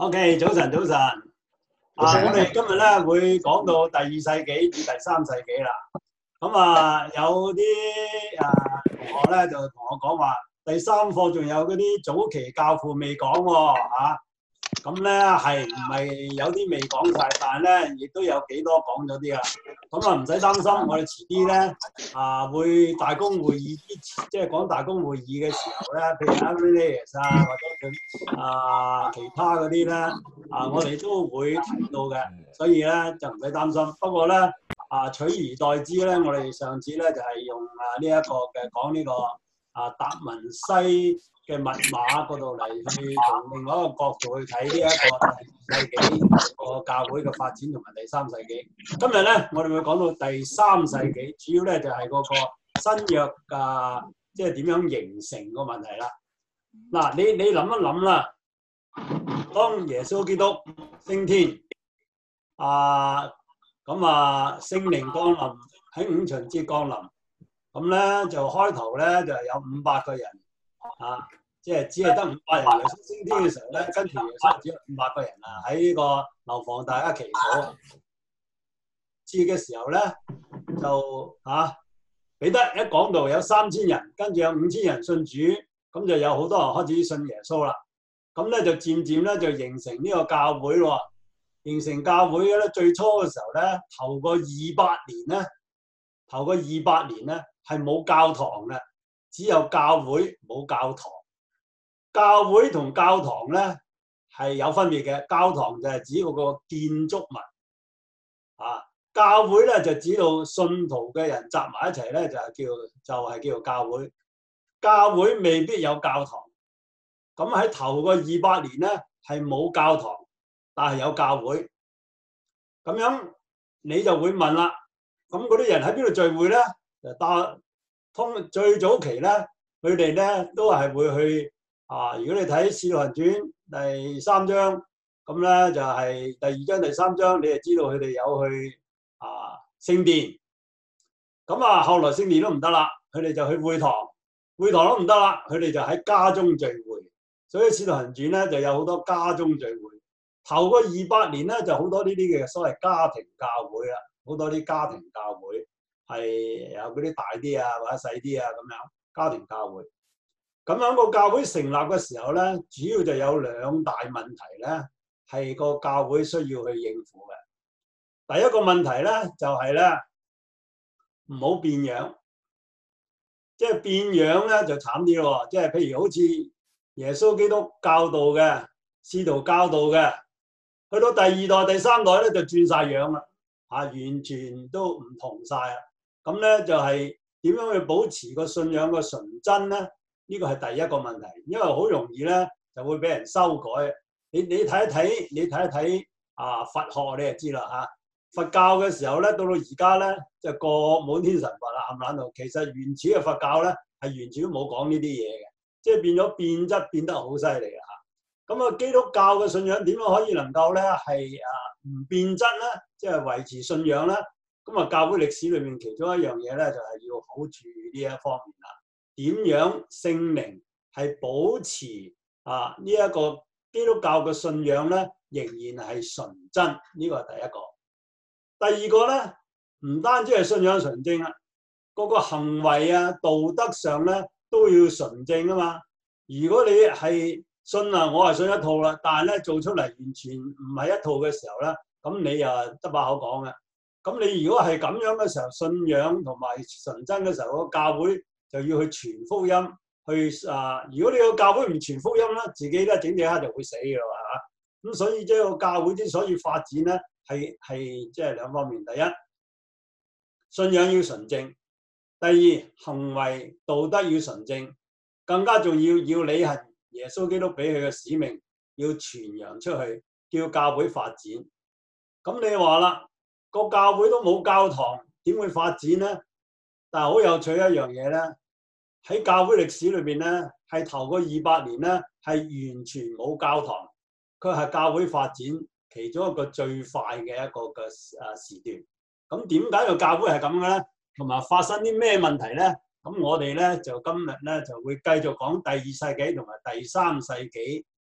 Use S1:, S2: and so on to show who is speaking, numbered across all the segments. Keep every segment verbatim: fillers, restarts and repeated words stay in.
S1: OK，早晨，早晨。啊，我哋今日咧會講到第二世紀至第三世紀啦。咁啊，有啲啊同學咧就同我講話，第三課仲有嗰啲早期教父未講喎，嚇。咁咧係唔係有啲未講晒？但係咧亦都有幾多講咗啲啊。咁啊唔使擔心，我哋遲啲咧啊會大公會議之前，即係講大公會議嘅時候咧，譬如 Irenaeus 啊，或者佢啊其他嗰啲咧啊，我哋都會提到嘅，所以咧就唔使擔心。不過咧啊取而代之咧，我哋上次咧就係、是、用啊呢一、這個嘅講呢個啊達文西嘅密碼嗰度嚟去從另外一個角度去睇呢一個第二世紀個教會嘅發展同埋第三世紀。今日咧，我哋會講到第三世紀，主要咧就係、是、嗰個新約啊，即係點樣形成個問題啦。嗱，你你諗一諗啦，當耶穌基督升天啊，咁啊聖靈降臨喺五旬節降臨，咁咧就開頭咧就係有五百個人。啊，即係只係得五百人。耶穌升天嘅時候咧，跟住耶穌只有五百個人啊，喺呢個樓房大家祈禱。至嘅時候咧，就啊彼得一講道有三千人，跟住有五千人信主，咁就有好多人開始信耶穌啦。咁咧就漸漸咧就形成呢個教會咯。形成教會咧，最初嘅時候咧，頭個二百年咧，頭個二百年咧係冇教堂嘅。只有教會冇教堂，教會同教堂咧係有分別嘅。教堂就係指嗰個建築物，啊，教會咧就指到信徒嘅人集埋一齊咧，就係叫就係叫做教會。教會未必有教堂，咁喺頭個二百年咧係冇教堂，但係有教會。咁樣你就會問啦，咁嗰啲人喺邊度聚會咧？就打。通最早期咧，佢哋咧都係會去啊。如果你睇《使徒行傳》第三章，咁咧就係、是、第二章、第三章，你就知道佢哋有去啊聖殿。咁啊，後來聖殿都唔得啦，佢哋就去會堂，會堂都唔得啦，佢哋就喺家中聚會。所以《使徒行傳》咧就有好多家中聚會。頭嗰二百年咧就好多呢啲嘅所謂家庭教會啦，好多啲家庭教會。係有嗰啲大啲啊，或者細啲啊咁樣家庭教會。咁樣個教會成立嘅時候咧，主要就有兩大問題咧，係個教會需要去應付嘅。第一個問題咧就係咧唔好變樣，即係變樣咧就慘啲咯。即係譬如好似耶穌基督教導嘅、使徒教導嘅，去到第二代、第三代咧就轉晒樣啦，啊，完全都唔同晒啦。咁咧就係點樣去保持個信仰個純真咧？呢個係第一個問題，因為好容易咧就會俾人修改。你你睇一睇，你睇一睇啊佛學你就知啦嚇。佛教嘅時候咧，到到而家咧就個滿天神佛啦，冚唪唥度。其實原始嘅佛教咧係完全都冇講呢啲嘢嘅，即係變咗變質變得好犀利啦嚇。咁啊，基督教嘅信仰點樣可以能夠咧係啊唔變質咧？即係維持信仰咧？咁啊，教會歷史裏面其中一樣嘢咧，就係要好注意呢一方面啦。點樣聖靈係保持啊呢一個基督教嘅信仰咧，仍然係純真？呢個係第一個。第二個咧，唔單止係信仰純正啊，嗰個行為啊、道德上咧都要純正啊嘛。如果你係信啊，我係信一套啦，但係咧做出嚟完全唔係一套嘅時候咧，咁你又得把口講嘅。咁你如果係咁樣嘅時候，信仰同埋純真嘅時候，個教會就要去傳福音，去啊！如果你個教會唔傳福音咧，自己咧整整下就會死嘅啦嚇。咁所以即係個教會之所以發展咧，係係即係兩方面。第一，信仰要純正；第二，行為道德要純正。更加重要，要履行耶穌基督俾佢嘅使命，要傳揚出去，叫教會發展。咁你話啦？個教會都冇教堂，點會發展咧？但係好有趣一樣嘢咧，喺教會歷史裏邊咧，係頭個二百年咧，係完全冇教堂，佢係教會發展其中一個最快嘅一個嘅誒時段。咁點解個教會係咁嘅咧？同埋發生啲咩問題咧？咁我哋咧就今日咧就會繼續講第二世紀同埋第三世紀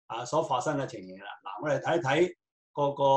S1: 啊所發生嘅情形啦。嗱，我哋睇睇個個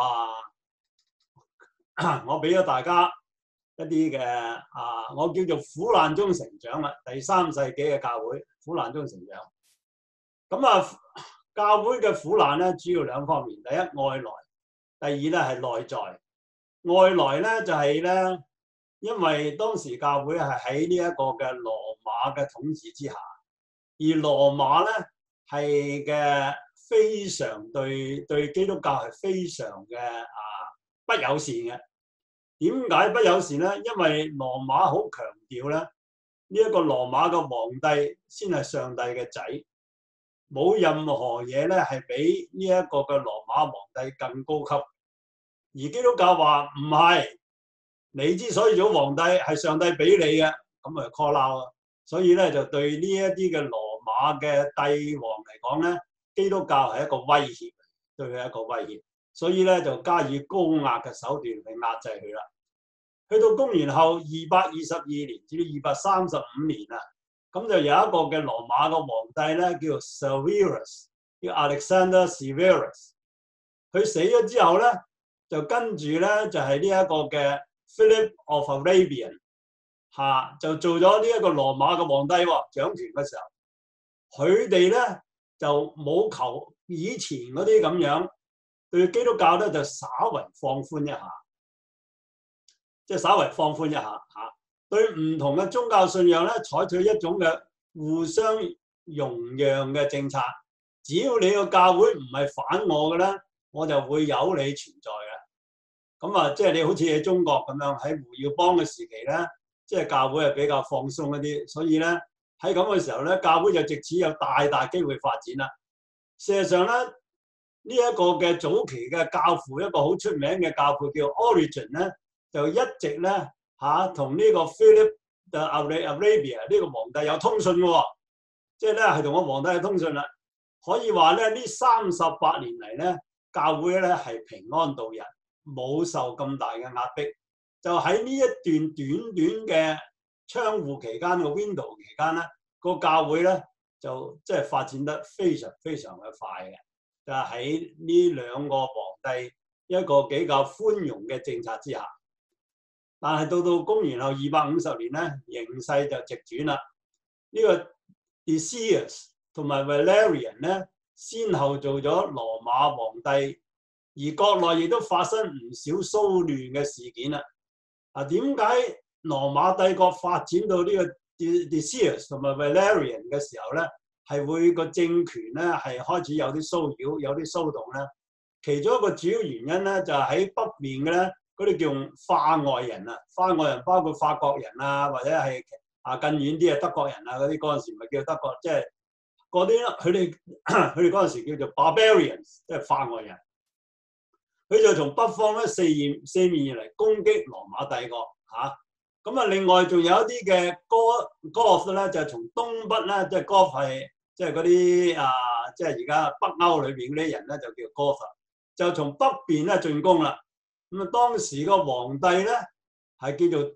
S1: 啊，我俾咗大家一啲嘅啊，我叫做苦難中成長啦，第三世紀嘅教會苦難中成長。咁啊，教會嘅苦難咧，主要兩方面，第一外來，第二咧係內在。外來咧就係、是、咧，因為當時教會係喺呢一個嘅羅馬嘅統治之下，而羅馬咧係嘅非常對對基督教係非常嘅啊不友善嘅。點解不友善咧？因為羅馬好強調咧，呢、這、一個羅馬嘅皇帝先係上帝嘅仔，冇任何嘢咧係比呢一個嘅羅馬皇帝更高級。而基督教話唔係，你之所以做皇帝係上帝俾你嘅，咁咪 call out 啊！所以咧就對呢一啲嘅羅馬嘅帝王嚟講咧，基督教係一個威脅，對佢係一個威脅，所以咧就加以高壓嘅手段去壓制佢啦。去到公元後二百二十二年至到二百三十五年啊，咁就有一個嘅羅馬嘅皇帝咧，叫做 Severus， 叫 Alexander Severus。佢死咗之後咧，就跟住咧就係呢一個嘅 Philip of Arabian 嚇、啊，就做咗呢一個羅馬嘅皇帝喎。掌權嘅時候，佢哋咧就冇求以前嗰啲咁樣對基督教咧，就稍為放寬一下，即係稍為放寬一下嚇、啊。對唔同嘅宗教信仰咧，採取一種嘅互相容讓嘅政策。只要你個教會唔係反我嘅咧，我就會有你存在嘅。咁啊，即係你好似喺中國咁樣，喺胡耀邦嘅時期咧，即係教會係比較放鬆一啲，所以咧喺咁嘅時候咧，教會就藉此有大大機會發展啦。事實上咧，呢一個嘅早期嘅教父，一個好出名嘅教父叫 Origen 咧，就一直咧嚇同呢個 Philip of Arabia 呢個皇帝有通訊嘅，即係咧係同個皇帝有通訊啦。可以話咧，呢三十八年嚟咧，教會咧係平安度日，冇受咁大嘅壓迫。就喺呢一段短短嘅窗戶期間嘅 window 期間咧，個教會咧就即係發展得非常非常嘅快嘅。就喺呢兩個皇帝一個比較寬容嘅政策之下，但係到到公元後二百五十年咧，形勢就逆轉啦。呢、這個 Decius 同埋 Valerian 咧，先後做咗羅馬皇帝，而國內亦都發生唔少騷亂嘅事件啦。啊，點解羅馬帝國發展到呢個 Decius 同埋 Valerian 嘅時候咧，係會個政權咧係開始有啲騷擾、有啲騷動咧？其中一個主要原因咧，就係、是、喺北面嘅咧，嗰啲叫化外人啊，化外人包括法國人啊，或者係啊更遠啲嘅德國人啊，嗰啲嗰陣時咪叫德國，即係嗰啲佢哋佢哋嗰陣時叫做 barbarians， 即係化外人。佢就從北方咧四面四面嚟攻擊羅馬帝國嚇。咁啊，另外仲有一啲嘅 Goth 咧，就係從東北咧，即係 Goth 係即係嗰啲啊，即係而家北歐裏邊嗰啲人咧，就叫 Goth， 就從北邊咧進攻啦。咁啊，當時個皇帝咧係叫做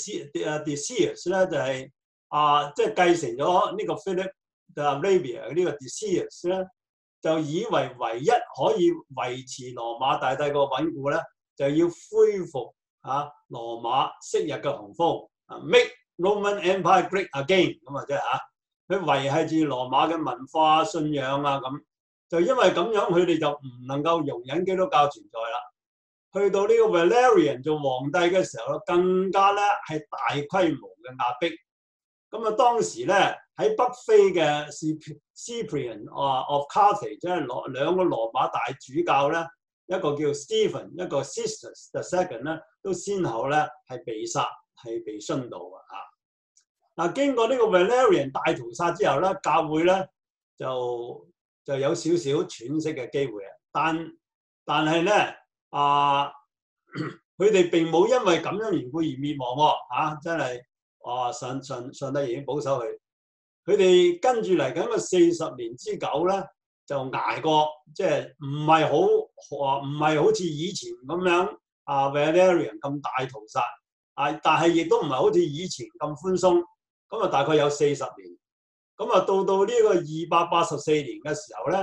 S1: Decius 咧，就係啊，即係繼承咗呢個 Philip of Arabia 呢個 Decius 咧，就以為唯一可以維持羅馬大帝國穩固咧，就要恢復啊羅馬昔日嘅雄風啊 ，make Roman Empire great again 咁啊，即係嚇，佢維係住羅馬嘅文化信仰啊咁，就因為咁樣佢哋就唔能夠容忍基督教存在啦。去到呢個 Valerian 做皇帝嘅時候，更加咧係大規模嘅壓迫。咁啊，當時咧喺北非嘅 Cyprian 啊 of Carthage， 即係羅兩個羅馬大主教咧，一個叫 Stephen， 一個 Sixtus the Second 咧，都先後咧係被殺，係被殉道嘅嚇。嗱，經過呢個 Valerian 大屠殺之後咧，教會咧就就有少少喘息嘅機會啊。但但係咧啊，佢哋並冇因為咁樣緣故而滅亡喎、啊、真係。哇！上上上帝已經保守佢，佢哋跟住嚟緊個四十年之久咧，就捱過，即係唔係好唔係好似以前咁樣啊 Valerian 咁大屠殺啊，但係亦都唔係好似以前咁寬鬆，咁啊大概有四十年，咁啊到到呢個二百八十四年嘅時候咧，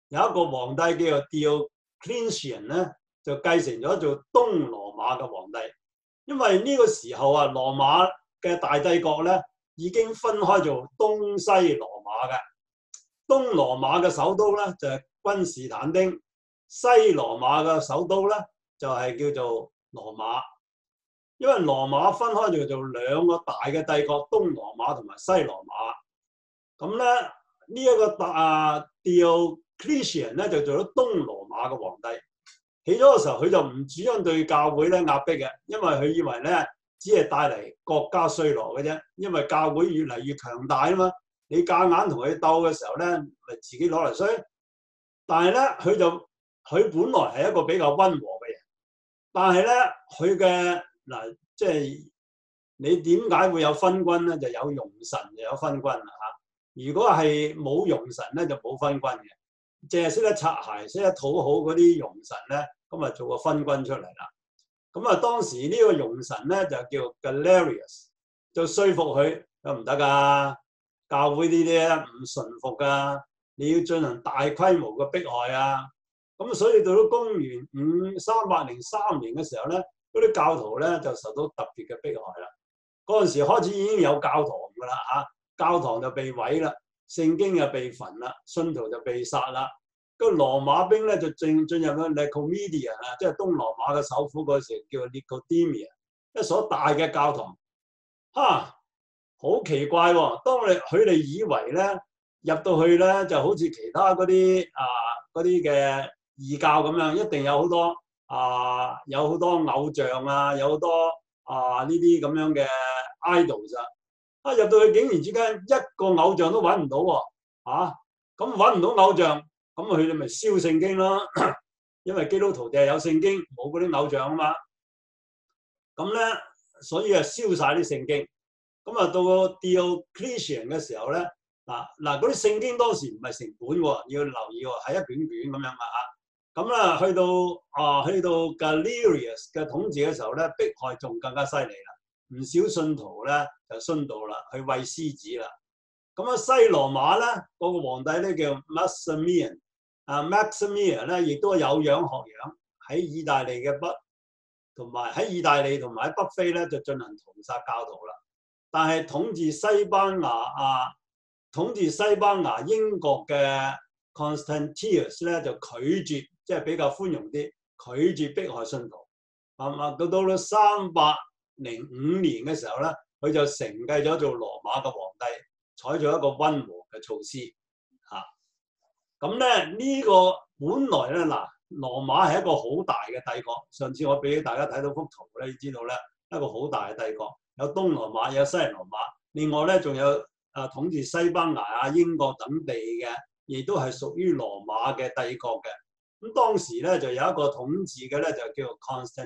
S1: 有一個皇帝叫做 Diocletian 咧，就繼承咗做東羅馬嘅皇帝。因為呢個時候啊，羅馬嘅大帝國咧已經分開做東西羅馬嘅。東羅馬嘅首都咧就係君士坦丁，西羅馬嘅首都咧就係叫做羅馬。因為羅馬分開就做兩個大嘅帝國，東羅馬同埋西羅馬。咁咧呢一個大 Diocletian 咧就做咗東羅馬嘅皇帝。起咗嘅時候，佢就唔主張對教會咧壓迫嘅，因為佢以為咧只係帶嚟國家衰落嘅啫。因為教會越嚟越強大啊嘛，你夾硬同佢鬥嘅時候咧，咪自己攞嚟衰。但係咧，佢就佢本來係一個比較溫和嘅人，但係咧佢嘅嗱，即係你點解會有昏君咧？就有容臣就有昏君啦嚇。如果係冇容臣咧，就冇昏君嘅。淨係識得擦鞋、識得討好嗰啲容臣咧，咁啊做個昏君出嚟啦。咁啊當時呢個容臣咧就叫 Galerius， 就說服佢又唔得㗎，教會呢啲咧唔順服㗎，你要進行大規模嘅迫害啊。咁所以到咗公元五三百零三年嘅時候咧，嗰啲教徒咧就受到特別嘅迫害啦。嗰陣時開始已經有教堂㗎啦嚇，教堂就被毀啦。聖經又被焚啦，信徒就被殺啦。個羅馬兵咧就進進入咗 Nicomedia 啊，即係東羅馬嘅首府嗰時叫 Nicodemia， 一所大嘅教堂。嚇，好奇怪喎、哦！當你佢哋以為咧入到去咧就好似其他嗰啲啊嗰啲嘅異教咁樣，一定有好多啊有好多偶像啊，有好多啊呢啲咁樣嘅 idols 啊。啊！入到去竟然之間一個偶像都揾唔到喎，嚇咁揾唔到偶像，咁佢哋咪燒聖經咯，因為基督徒就係有聖經，冇嗰啲偶像啊嘛。咁咧，所以啊燒晒啲聖經。咁啊到個 Diocletian 嘅時候咧，嗱嗱嗰啲聖經當時唔係成本喎，要留意喎，係一卷卷咁樣啊嚇。咁啦，去到啊去到 Galerius 嘅統治嘅時候咧，迫害仲更加犀利啦。唔少信徒咧就殉道啦，去餵獅子啦。咁啊西羅馬咧嗰、那個皇帝咧叫 Maximian， 啊 Maximian 咧亦都有樣學樣，喺意大利嘅北同埋喺意大利同埋喺北非咧就進行屠殺教徒啦。但係統治西班牙啊統治西班牙英國嘅 Constantius 咧就拒絕，即係比較寬容啲，拒絕迫害信徒。係嘛？到到咗三百零五年嘅時候咧，佢就承繼咗做羅馬嘅皇帝，採取一個溫和嘅措施嚇。咁咧呢個本來咧嗱，羅馬係一個好大嘅帝國。上次我俾大家睇到幅圖咧，你知道咧一個好大嘅帝國，有東羅馬，有西羅馬，另外咧仲有啊統治西班牙啊、英國等地嘅，亦都係屬於羅馬嘅帝國嘅。咁當時咧就有一個統治嘅咧就叫做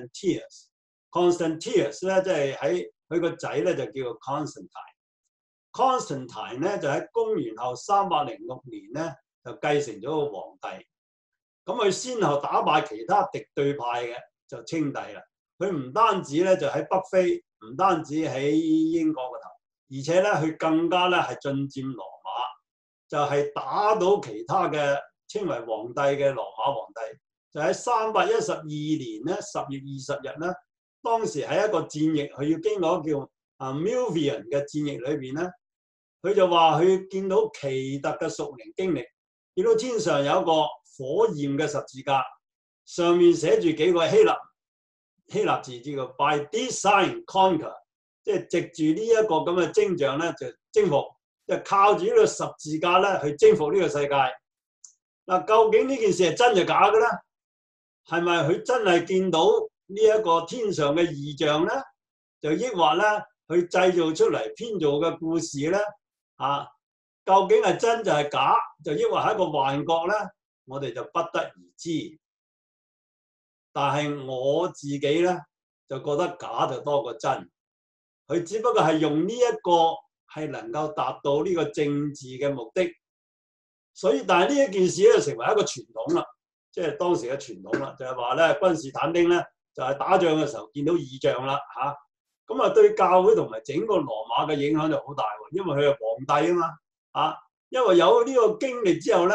S1: Constantius。Constantius 咧，即係喺佢個仔咧就叫做 Constantine。Constantine 咧就喺公元後三百零六年咧就繼承咗個皇帝。咁佢先後打敗其他敵對派嘅就稱帝啦。佢唔單止咧就喺北非，唔單止喺英國個頭，而且咧佢更加咧係進佔羅馬，就係、是、打到其他嘅稱為皇帝嘅羅馬皇帝。就喺三百一十二年咧十月二十日咧。當時喺一個戰役，佢要經過叫啊 Milvian 嘅戰役裏邊咧，佢就話佢見到奇特嘅屬靈經歷，見到天上有一個火焰嘅十字架，上面寫住幾個希臘希臘字，叫做 By this sign conquer， 即係藉住呢一個咁嘅徵象咧就征服，就靠住呢個十字架咧去征服呢個世界。嗱，究竟呢件事係真定假嘅咧？係咪佢真係見到呢一個天上嘅異象咧，就抑或咧去製造出嚟編造嘅故事咧？啊，究竟係真就係假，就抑或係一個幻覺咧？我哋就不得而知。但係我自己咧就覺得假就多過真。佢只不過係用呢一個係能夠達到呢個政治嘅目的。所以，但係呢一件事咧就成為一個傳統啦，即係當時嘅傳統啦，就係話咧君士坦丁咧。就係打仗嘅時候見到異象啦嚇，咁啊對教會同埋整個羅馬嘅影響就好大喎，因為佢係皇帝啊嘛嚇，因為有呢個經歷之後咧，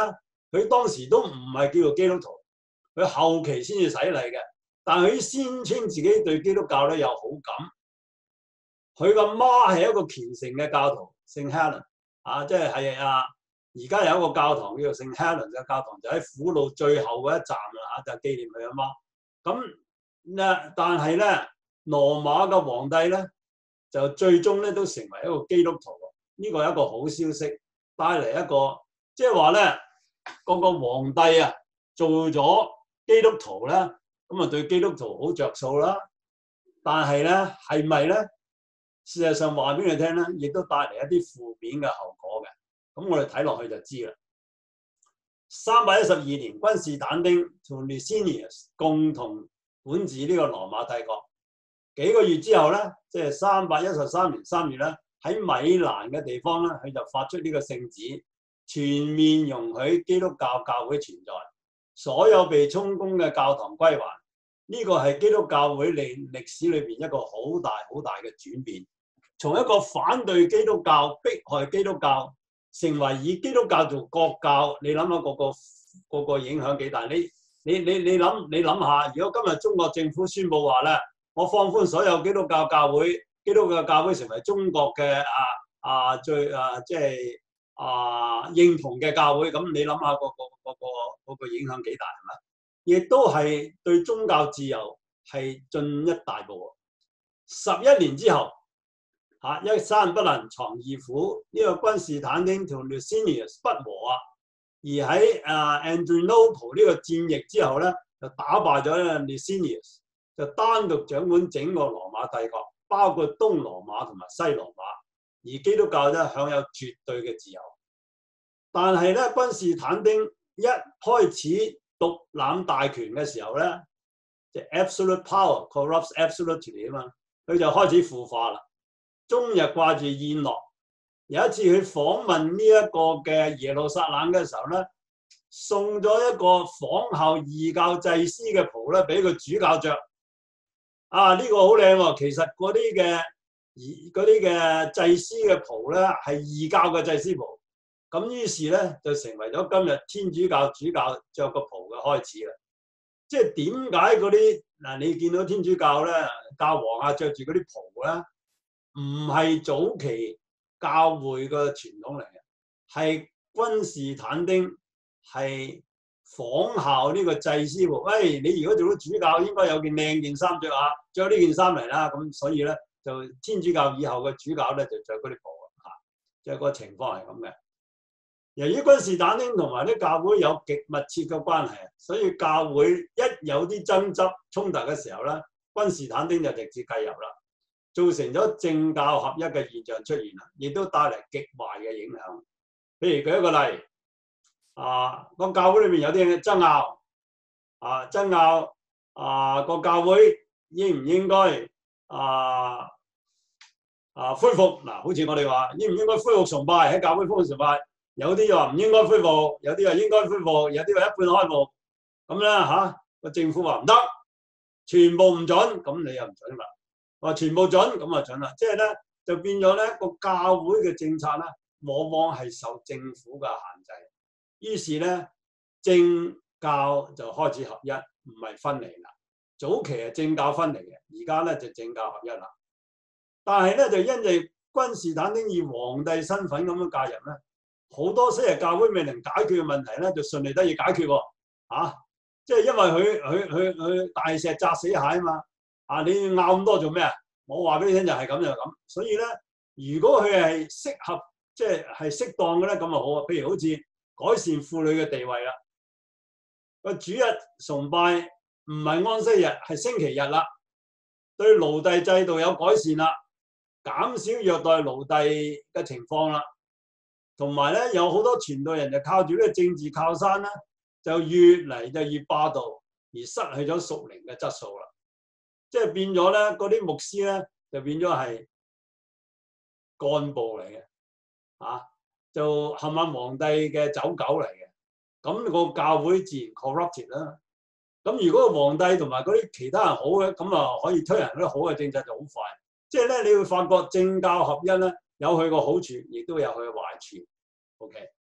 S1: 佢當時都唔係叫做基督徒，佢後期先至洗禮嘅。但係佢宣稱自己對基督教咧有好感。佢個媽係一個虔誠嘅教徒，聖 Helen 啊，即係係啊，而家有一個教堂叫做聖 Helen 嘅教堂，就喺苦路最後嗰一站啦嚇，就紀念佢阿媽。咁咧，但係咧，羅馬嘅皇帝咧就最終咧都成為一個基督徒。呢個係一個好消息，帶嚟一個即係話咧，個個皇帝啊做咗基督徒咧，咁啊對基督徒好着數啦。但係咧係咪咧？事實上話俾你聽咧，亦都帶嚟一啲負面嘅後果嘅。咁我哋睇落去就知啦。三百一十二年，君士坦丁同 Licinius 共同管治呢個羅馬帝國。幾個月之後咧，即係三百一十三年三月咧，喺米蘭嘅地方咧，佢就發出呢個聖旨，全面容許基督教教會存在，所有被充公嘅教堂歸還。呢個係基督教會歷歷史裏邊一個好大好大嘅轉變，從一個反對基督教、迫害基督教，成為以基督教做國教。你諗下個個個個影響幾大？你你你你諗你諗下，如果今日中國政府宣布話咧，我放寬所有基督教教會，基督教教會成為中國嘅啊啊最啊即係啊認同嘅教會，咁你諗下個個個個個影響幾大係咪？亦都係對宗教自由係進一大步。十一年之後，嚇一山不能藏二虎，呢、這個君士坦丁同 Licinius 不和啊，而喺啊 Adrianople 呢個戰役之後咧，就打敗咗 Licinius， 就單獨掌管整個羅馬帝國，包括東羅馬同埋西羅馬，而基督教咧享有絕對嘅自由。但係咧，君士坦丁一開始獨攬大權嘅時候咧，即係 absolute power corrupts absolutely 啊嘛，佢就開始腐化啦，終日掛住宴樂。有一次佢訪問呢一個嘅耶路撒冷嘅時候咧，送咗一個仿效異教祭司嘅袍咧俾佢主教着。啊，呢、這個好靚喎！其實嗰啲嘅嗰啲嘅祭司嘅袍咧係異教嘅祭司袍。咁於是咧就成為咗今日天主教主教着個袍嘅開始啦。即係點解嗰啲嗱你見到天主教咧教皇啊着住嗰啲袍咧，唔係早期教會嘅傳統嚟嘅，係君士坦丁係仿效呢個祭司袍。喂、哎，你如果做到主教，應該有件靚件衫着下，着呢件衫嚟啦。咁所以咧就天主教以後嘅主教咧就着嗰啲袍啊，即係個情況係咁嘅。由於君士坦丁同埋啲教會有極密切嘅關係，所以教會一有啲爭執衝突嘅時候咧，君士坦丁就直接介入啦，造成咗政教合一嘅現象出現啦，亦都帶嚟極壞嘅影響。譬如舉一個例，啊個教會裏面有啲爭拗，啊爭拗啊個教會應唔應該啊啊恢復嗱、啊？好似我哋話應唔應該恢復崇拜，喺教會恢復崇拜？有啲就話唔應該恢復，有啲話應該恢復，有啲話一半開復。咁咧嚇個政府話唔得，全部唔準，咁你又唔準啦。話全部準，咁啊準啦。即係咧就變咗咧個教會嘅政策咧，往往係受政府嘅限制。於是咧政教就開始合一，唔係分離啦。早期係政教分離嘅，而家咧就政教合一啦。但係咧就因為君士坦丁以皇帝身份咁樣介入咧。好多昔日教會未能解決嘅問題咧，就順利得以解決喎、啊。即係因為佢佢佢佢大石砸死蟹啊嘛。啊，你拗咁多做咩啊？我話俾你聽就係咁就咁。所以咧，如果佢係適合，即係係適當嘅咧，咁啊好啊。譬如好似改善婦女嘅地位啦，個主日崇拜唔係安息日，係星期日啦。對奴隸制度有改善啦，減少虐待奴隸嘅情況啦。同埋咧，有好多傳道人就靠住呢個政治靠山啦，就越嚟就越霸道，而失去咗屬靈嘅質素啦。即係變咗咧，嗰啲牧師咧就變咗係幹部嚟嘅，啊，就冚唪唥皇帝嘅走狗嚟嘅。咁個教會自然 corrupted 啦。咁如果個皇帝同埋嗰啲其他人好嘅，咁啊可以推行嗰啲好嘅政策就好快。即係咧，你會發覺政教合一咧。有佢個好處，亦都有佢嘅壞處。OK，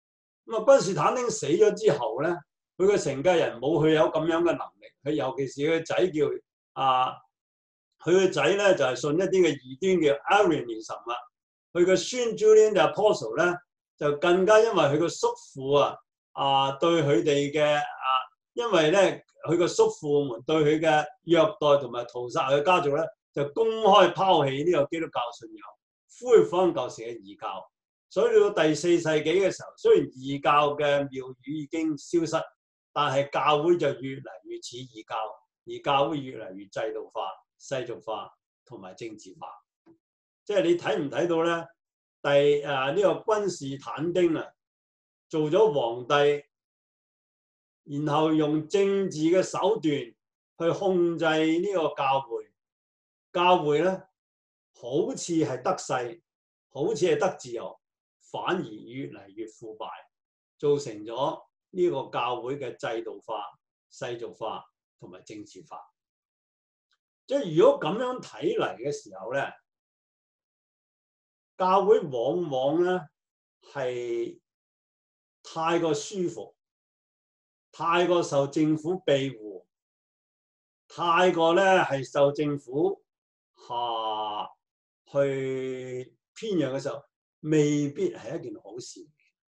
S1: 咁啊，君士坦丁死咗之後咧，佢嘅承繼人冇佢有咁樣嘅能力。佢尤其是佢個仔叫啊，佢個仔咧就係、是、信一啲嘅異端叫 Arianism 啊。佢嘅孫 Julian the Apostle 咧就更加因為佢個叔父啊啊對佢哋嘅啊，因為咧佢個叔父們對佢嘅虐待同埋屠殺佢嘅家族咧，就公開拋棄呢個基督教信仰，恢復翻舊時嘅異教。所以到第四世紀嘅時候，雖然異教嘅廟宇已經消失，但係教會就越嚟越似異教，而教會越嚟越制度化、世俗化同埋政治化。即係你睇唔睇到咧？第誒呢、啊這個君士坦丁啊，做咗皇帝，然後用政治嘅手段去控制呢個教會，教會咧好似係得勢，好似係得自由，反而越嚟越腐敗，造成咗呢個教會嘅制度化、世俗化同埋政治化。即係如果咁樣睇嚟嘅時候咧，教會往往咧係太過舒服，太過受政府庇護，太過咧係受政府下、啊、去編養嘅時候，未必係一件好事，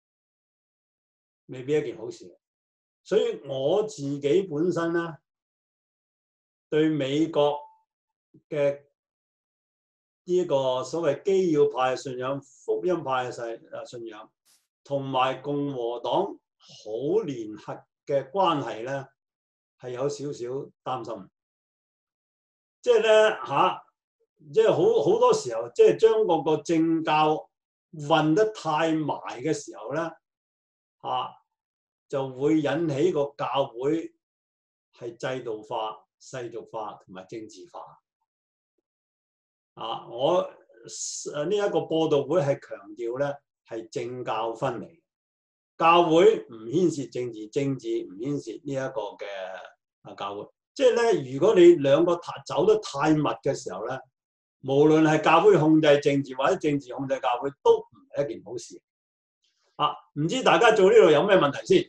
S1: 未必一件好事。所以我自己本身咧對美國嘅呢一個所謂基要派信仰、福音派嘅信信仰，同埋共和黨好聯合嘅關係咧，係有少少擔心。即係咧嚇，即係好好多時候，即係將嗰個政教混得太埋嘅時候咧，嚇、啊、就會引起個教會係制度化、世俗化同埋政治化。啊！我誒呢一個播道會係強調咧係政教分離，教會唔牽涉政治，政治唔牽涉呢一個嘅啊教會。即係咧，如果你兩個走得太密嘅時候咧，無論係教會控制政治或者政治控制教會，都唔係一件好事。啊！唔知大家做呢度有咩問題先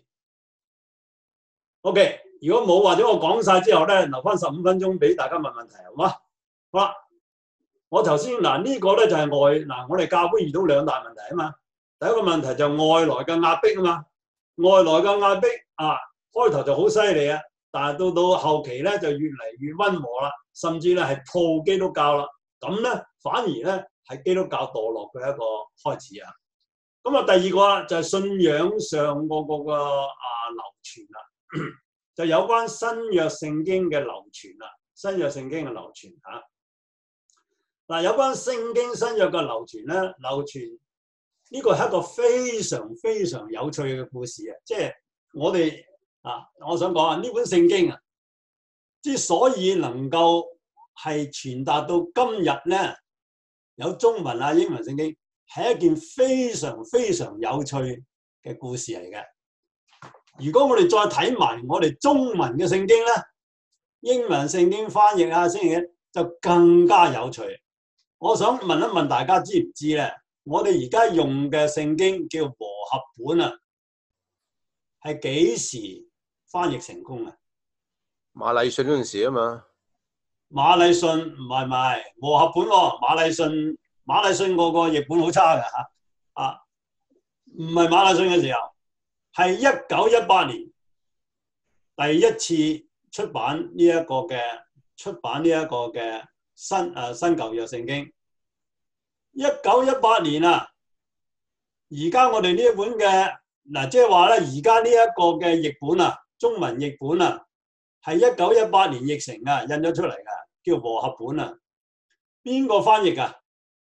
S1: ？OK， 如果冇或者我講晒之後咧，留翻十五分鐘俾大家問問題，好嗎？好啦。我頭先嗱呢個咧就係外嗱，我哋教會遇到兩大問題啊嘛。第一個問題就外來嘅壓迫啊嘛，外來嘅壓迫啊，開頭就好犀利啊，但係到到後期咧就越嚟越溫和啦，甚至咧係破基督教啦。咁咧反而咧係基督教墮落嘅一個開始啊。咁啊，第二個啦就係信仰上個個個啊流傳啦，就有關新約聖經嘅流傳啦，新約聖經嘅流傳嚇。嗱，有關聖經新約嘅流傳咧，流傳呢個係一個非常非常有趣嘅故事啊！即係我哋啊，我想講啊，呢本聖經啊，之所以能夠係傳達到今日咧，有中文啊、英文聖經，係一件非常非常有趣嘅故事嚟嘅。如果我哋再睇埋我哋中文嘅聖經咧，英文聖經翻譯啊，聖經就更加有趣。我想問一問大家知唔知咧？我哋而家用嘅聖經叫和合本啊，係幾時翻譯成功啊？
S2: 馬禮遜嗰陣時啊嘛。
S1: 馬禮遜唔係唔係和合本喎、哦，馬禮遜馬禮遜個個譯本好差嘅嚇啊，唔係馬禮遜嘅時候，係一九一八年第一次出版呢一個嘅出版呢一個嘅。新誒、啊、新舊約聖經，一九一八年啊，而家我哋呢一本嘅嗱，即係話咧，而家呢一個嘅譯本啊，中文譯本啊，係一九一八年譯成啊，印咗出嚟噶，叫和合本啊。邊個翻譯啊？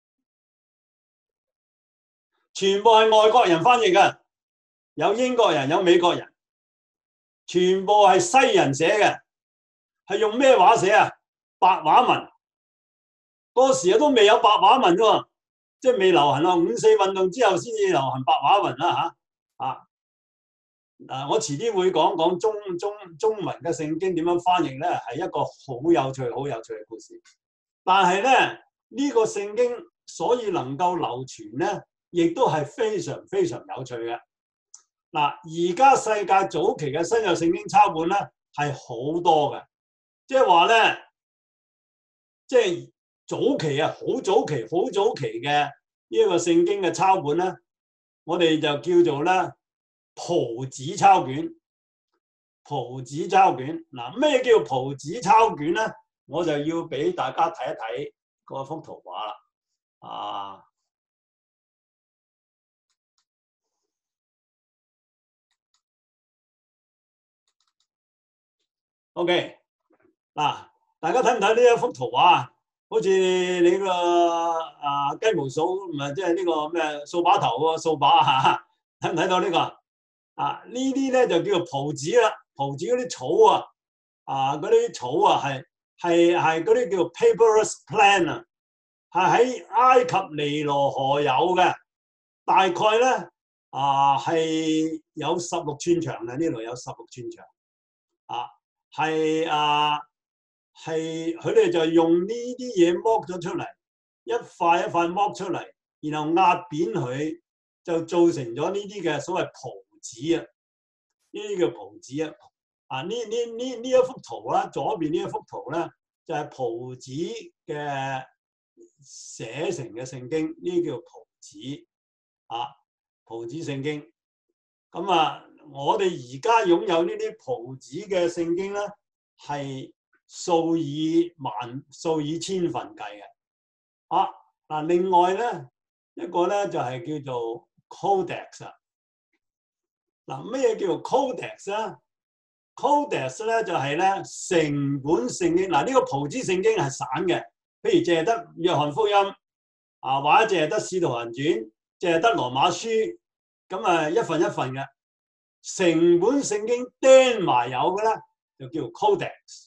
S1: 全部係外國人翻譯嘅，有英國人，有美國人，全部係西人寫嘅，係用咩話寫啊？白話文。嗰時都未有白話文啫，即係未流行啊！五四運動之後先至流行白話文啦嚇啊！嗱，我遲啲會講講中中中文嘅聖經點樣翻譯咧，係一個好有趣、好有趣嘅故事。但係咧，呢個聖經所以能夠流傳咧，亦都係非常非常有趣嘅。 嗱，而家世界早期嘅新約聖經抄本咧係好多嘅，即係話咧，即係早期啊，好早期、好早期嘅呢一個聖經嘅抄本咧，我哋就叫做咧蒲子抄卷。蒲子抄卷嗱，咩叫蒲子抄卷咧？我就要俾大家睇一睇嗰幅圖畫啦。啊！ OK， 嗱，大家睇唔睇呢一幅圖畫？好似你個啊雞毛掃唔係即係呢個咩掃把頭個掃把嚇，睇唔睇到呢個？啊，呢啲咧就叫做蒲子啦，蒲子嗰啲草啊，啊嗰啲草啊係係係嗰啲叫做 papyrus plant 啊，係喺埃及尼羅河有嘅，大概咧啊係有十六寸長嘅，呢度有十六寸長，啊。係啊，係佢哋就用呢啲嘢剝咗出嚟，一塊一塊剝出嚟，然後壓扁佢，就造成咗呢啲嘅所謂蒲子啊，呢啲叫蒲子啊。啊，呢呢呢呢一幅圖啦，左邊呢一幅圖咧就係蒲子嘅寫成嘅聖經，呢啲叫蒲子啊，蒲子聖經。咁啊。我哋而家擁有呢啲蒲子嘅聖經咧，係數以萬、數以千份計嘅。啊，嗱，另外咧一個咧就係、是、叫做 Codex 啊。嗱，咩叫做 Codex 啊 ？Codex 咧就係、是、咧成本聖經。嗱，呢、這個蒲子聖經係散嘅，譬如淨係得約翰福音啊，或者淨係得使徒行傳，淨係得羅馬書，咁啊一份一份嘅。成本聖經釘埋有嘅咧，就叫做 Codex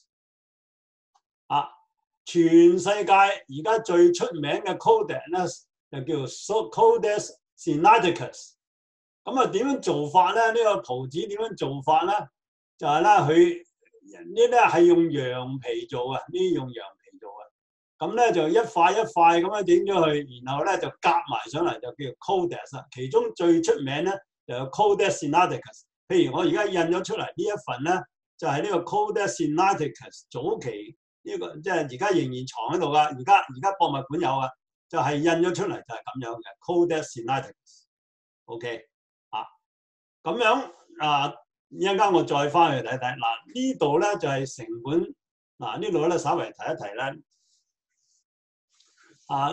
S1: 啊！全世界而家最出名嘅 Codex 咧，就叫做 Codex Sinaiticus。咁啊，點樣做法咧？呢、這個蒲子點樣做法咧？就係咧，佢呢啲係用羊皮做嘅，呢啲用羊皮做嘅。咁咧就一塊一塊咁樣整咗佢，然後咧就夾埋上嚟，就叫做 Codex。其中最出名咧，就有 Codex Sinaiticus。譬如我而家印咗出嚟呢一份咧，就係、是、呢個 Codex Sinaiticus 早期呢、這個，即係而家仍然藏喺度噶。而家而家博物館有噶，就係、是、印咗出嚟就係咁樣嘅 Codex Sinaiticus。OK 啊，咁樣啊，一陣間我再翻去睇睇。嗱、啊、呢度咧就係、是、成本，嗱、啊、呢度咧稍微提一提咧。啊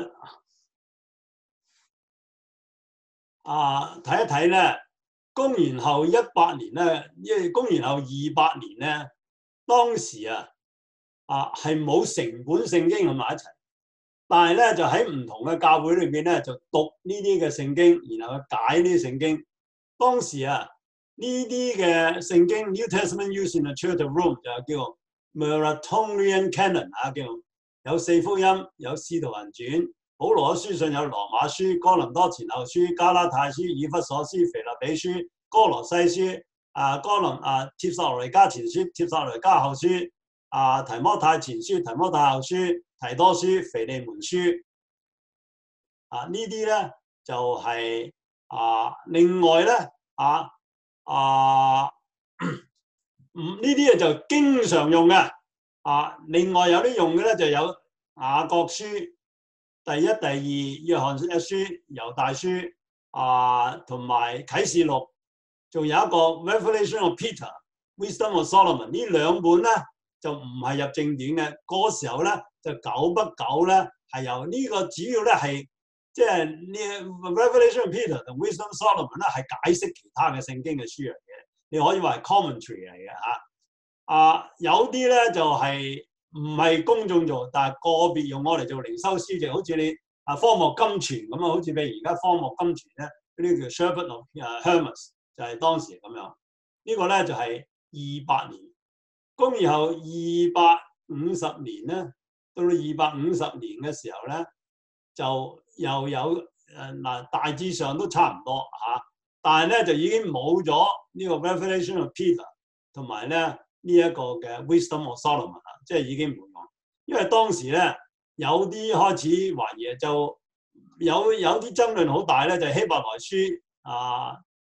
S1: 啊，睇一睇咧。公元後一百年咧，因為公元後二百年咧，當時啊啊係冇成本聖經喺埋一齊，但係咧就喺唔同嘅教會裏邊咧就讀呢啲嘅聖經，然後去解呢啲聖經。當時啊呢啲嘅聖經 New Testament used in the Church of Rome 就叫 Muratorian Canon 啊，叫有四福音，有使徒行傳。保羅嘅書信有羅馬書、哥林多前後書、加拉太書、以弗所書、腓立比書、哥羅西書、啊哥林啊帖撒羅尼迦前書、帖撒羅尼迦後書、啊提摩太前書、提摩太後書、提多書、腓利門書。啊呢啲咧就係、是、啊另外咧啊啊唔呢啲嘢就經常用嘅。啊另外有啲用嘅咧就有雅各書。第一、第二約翰一書、猶大書啊，同埋啟示錄，仲有一個 Revelation of Peter、Wisdom of Solomon 呢兩本咧就唔係入正典嘅。嗰時候咧就久不久咧係由呢個主要咧係即係呢 Revelation of Peter 同 Wisdom of Solomon 咧係解釋其他嘅聖經嘅書嚟嘅，你可以話係 commentary 嚟嘅嚇。啊，有啲咧就係、是。唔係公眾做，但係個別用我嚟做靈修書籍，好似你啊荒漠甘泉咁啊，好似譬如而家荒漠甘泉咧，嗰啲叫 Sherbet of Hermas 就係當時咁樣。這個、呢個咧就係二百年，公元後二百五十年咧，到到二百五十年嘅時候咧，就又有誒嗱大致上都差唔多嚇、啊，但係咧就已經冇咗呢個 Revelation of Peter 同埋咧。呢一個嘅 Wisdom of Solomon 啊，即係已經唔會講，因為當時咧有啲開始懷疑，就有有啲爭論好大咧，就係、是、希伯來書啊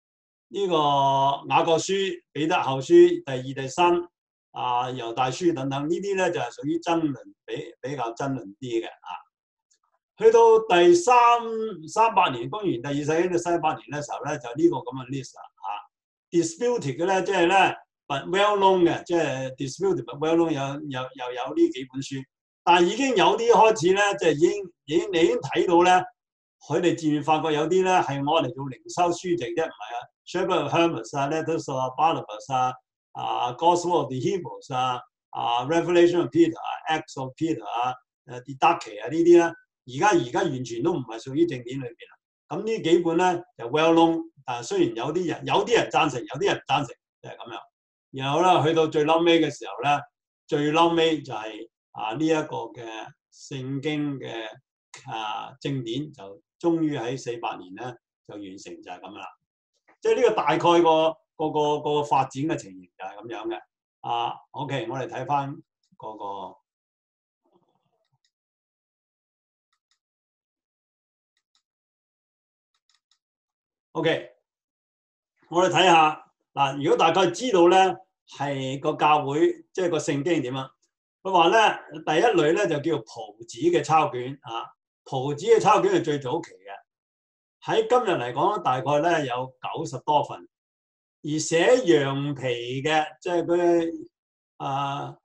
S1: 呢個雅各書、彼得後書、第二、第三啊猶大書等等，呢啲咧就係屬於爭論比比較爭論啲嘅啊。去到第三三百年，公元第二世紀到三百年嘅時候咧，就呢個咁嘅 list 啊 ，disputed 嘅咧，即係咧 but well known 嘅，即係 disputed but well known 有有又有呢幾本書，但係已經有啲開始咧，即係已經已經你已經睇到咧，佢哋漸漸發覺有啲咧係我嚟做靈修書籍啫，唔係啊 Shepherd of Hermas 啊 ，Letters of Barnabas 啊，啊 Gospel of the Hebrews 啊，啊 Revelation of Peter 啊 ，Acts of Peter 啊，誒 Didache 啊呢啲咧。而家而家完全都唔係屬於正典裏邊啦。咁呢幾本咧就 well known，但係雖然有啲人有啲人贊成，有啲人唔贊成，就係咁樣。然後咧去到最嬲尾嘅時候咧，最嬲尾就係啊呢一個嘅聖經嘅啊正典就終於喺四百年咧就完成，就係咁啦。即係呢個大概個個個個發展嘅情形就係咁樣嘅。啊 ，OK， 我哋睇翻嗰個。OK， 我哋睇下嗱，如果大概知道咧係個教會即係個聖經點啊？佢話咧第一類咧就叫蒲子嘅抄卷啊，蒲子嘅抄卷係最早期嘅，喺今日嚟講大概咧有九十多份，而寫羊皮嘅即係佢啊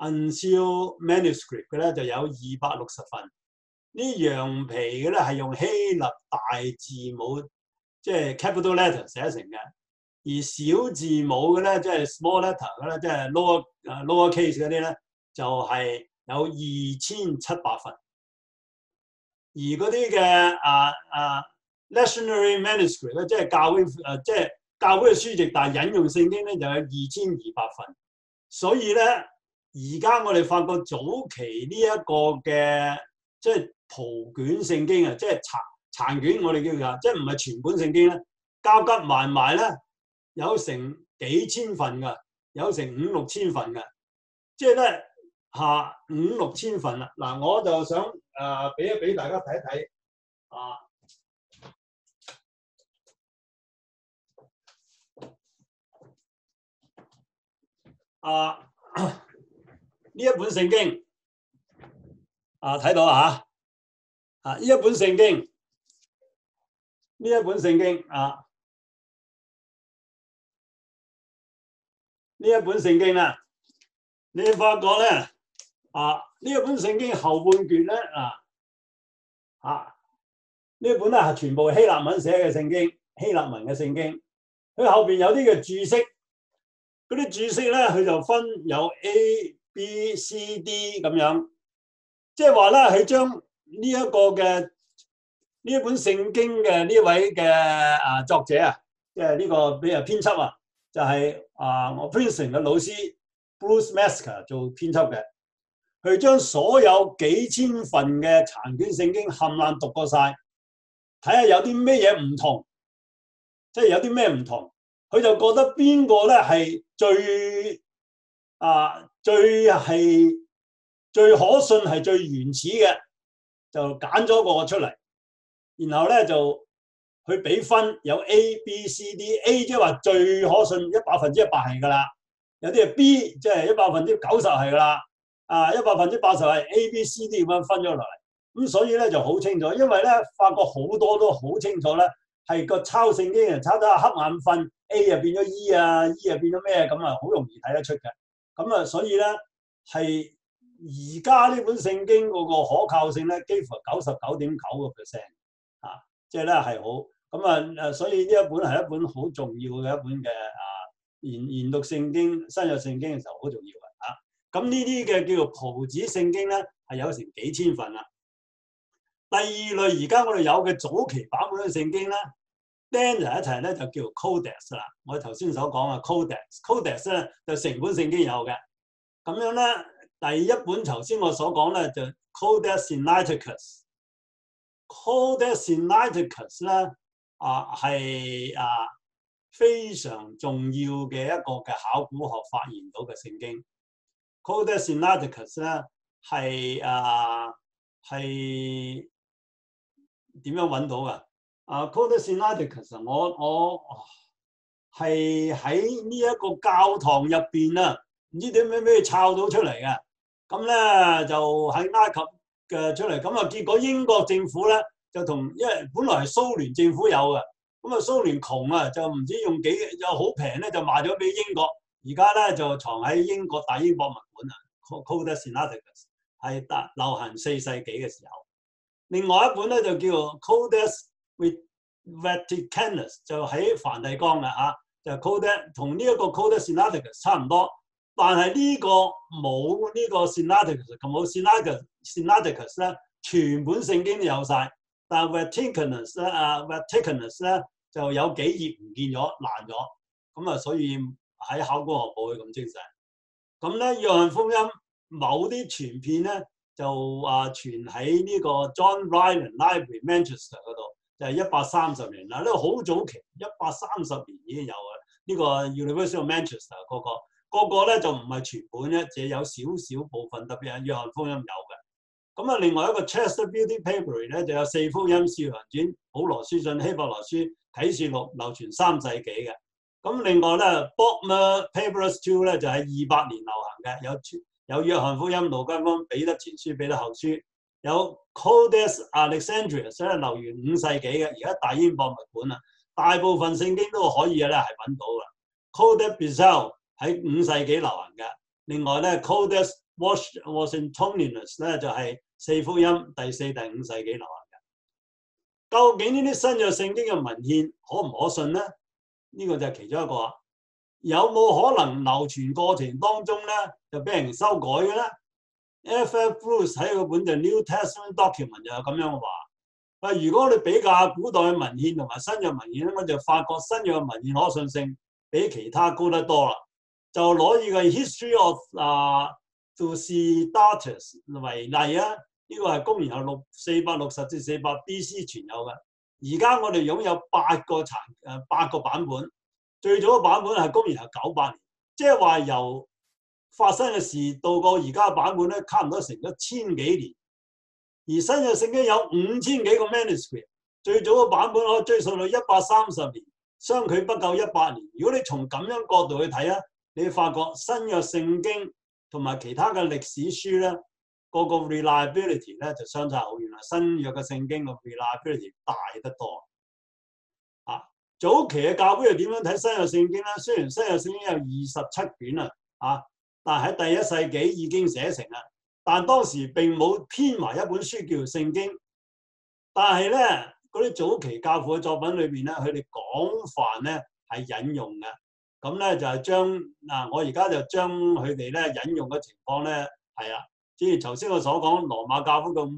S1: uncial manuscript 嘅咧就有二百六十份，呢羊皮嘅咧係用希臘大字母。即係 capital letter 寫成嘅，而小字母嘅咧，即係 small letter 嘅咧，即係 lower 誒 lower case 嗰啲咧，就係有二千七百份。而嗰啲嘅啊啊 lectionary manuscript 咧，即係教會誒，即係教會嘅書籍，但係引用聖經咧就有二千二百份。所以咧，而家我哋發覺早期呢一個嘅即係蒲卷聖經啊，即係查。殘卷我哋叫㗎，即係唔係全本聖經咧，交夾埋埋咧有成幾千份㗎，有成五六千份㗎，即係咧嚇五六千份啦。嗱，我就想誒俾一俾大家睇一睇啊啊呢一本聖經啊睇到啊啊呢一本聖經。呢一本聖經啊，呢一本聖經咧，你發覺咧啊，呢一本聖經後半段咧啊啊，呢一本咧係全部希臘文寫嘅聖經，希臘文嘅聖經，佢後邊有啲嘅注釋，嗰啲注釋咧佢就分有 A、B、C、D 咁樣，即係話咧佢將呢一個嘅。呢一本聖經嘅呢位嘅啊作者啊，即係呢個比如編輯啊，就係、是、啊我 Princeton 嘅老師 Bruce Mesker 做編輯嘅，佢將所有幾千份嘅殘卷聖經冚唪唥讀過晒，睇下有啲咩嘢唔同，即係有啲咩唔同，佢就覺得邊個咧係最啊最係最可信係最原始嘅，就揀咗個出嚟。然後咧就去俾分，有 A、B、C、D。A 即係話最可信，一百分之一百係噶啦。有啲係 B， 即係一百分之九十係噶啦。啊，一百分之八十係 A、B、C、D 咁樣分咗落嚟。咁所以咧就好清楚，因為咧發覺好多都好清楚咧，係個抄聖經人抄得黑眼瞓 ，A 又變咗 E 啊 ，E 又變咗咩咁啊，好容易睇得出嘅。咁啊，所以咧係而家呢本聖經嗰個可靠性咧，幾乎九十九點九個 percent。啊，即係咧係好咁啊！誒，所以呢一本係一本好重要嘅一本嘅啊研研讀聖經新約聖經嘅時候好重要嘅啊！咁呢啲嘅叫做蒲子聖經咧係有成幾千份啦。第二類而家我哋有嘅早期版本嘅聖經咧 ，Dan 一齊咧就叫做 Codex 啦。我哋頭先所講嘅 Codex，Codex 咧就成本聖經有嘅。咁樣咧，第一本頭先我所講咧就 Codex Sinaiticus。Codex Sinaiticus 咧啊係啊非常重要嘅一個嘅考古學發現到嘅聖經。Codex Sinaiticus 咧係啊係點樣揾到噶？啊 Codex Sinaiticus 我我係喺呢一個教堂入邊啊，唔知點樣俾佢抄到出嚟嘅。咁咧就喺埃及嘅出嚟，咁啊結果英國政府咧就同，因為本來係蘇聯政府有嘅，咁啊蘇聯窮啊，就唔知用幾又好平咧，就賣咗俾英國。而家咧就藏喺英國大英博物館啊 ，Codex Sinaiticus 係大流行四世紀嘅時候。另外一本咧就叫做 Codex Vaticanus， 就喺梵蒂岡嘅嚇，就 Codex 同呢一個 Codex Sinaiticus 差唔多，但係呢個冇呢個 Sinaiticus 同冇 Sinaiticus Sinaiticus 咧，全本聖經都有晒，但係 Vaticanus 咧啊 Vaticanus 咧就有幾頁唔見咗爛咗，咁啊所以喺考古學報佢咁精神。咁咧約翰福音某啲傳片咧就啊傳喺呢個 John Ryland Library Manchester 嗰度，就係一百三十年啦，呢個好早期，一百三十年已經有嘅呢、這個 University of Manchester 嗰個。個個咧就唔係全本啫，只有少少部分，特別係約翰福音有嘅。咁啊，另外一個 Chester Beatty Papyri 咧就有四福音、使徒行傳、保羅書信、希伯來書、啟示錄流傳三世紀嘅。咁另外咧 Bodmer Papyrus two 咧就係二百年流行嘅，有有約翰福音、路加福音、彼得前書、彼得後書，有 Codex Alexandrinus 咧流傳五世紀嘅，而家大英博物館啊，大部分聖經都可以嘅咧係揾到嘅。Codex Bezel喺五世紀流行嘅，另外咧 Codex Washingtoninus 咧就係四福音第四、第五世紀流行嘅。究竟呢啲新約聖經嘅文獻可唔可信咧？呢、這個就係其中一個。有冇可能流傳過程當中咧就俾人修改嘅咧 ？F F Bruce 喺個本就 New Testament Document 就有咁樣話。啊，如果你比較古代嘅文獻同埋新約文獻咧，我就發覺新約文獻可信性比其他高得多啦。就攞呢個 History of 啊 Thucydides 為例啊，呢、這個係公元後六四百六十至四百 B C 傳有嘅。而家我哋擁有八個殘誒八個版本，最早嘅版本係公元後九百年，即係話由發生嘅事到個而家嘅版本咧，差唔多成咗千幾年。而新約聖經有五千幾個 manuscript， 最早嘅版本可以追溯到一百三十年，相距不夠一百年。如果你從咁樣角度去睇啊，你會發覺新約聖經同埋其他嘅歷史書咧，個個 reliability 咧就相差好遠啦。新約嘅聖經個 reliability 大得多。啊，早期嘅教會又點樣睇新約聖經咧？雖然新約聖經有二十七卷啊，啊，但係喺第一世紀已經寫成啦。但當時並冇編埋一本書叫做聖經。但係咧，嗰啲早期教父嘅作品裏邊咧，佢哋廣泛咧係引用嘅。咁咧就係將嗱，我而家就將佢哋咧引用嘅情況咧係啦，正如頭先我所講，羅馬教父嘅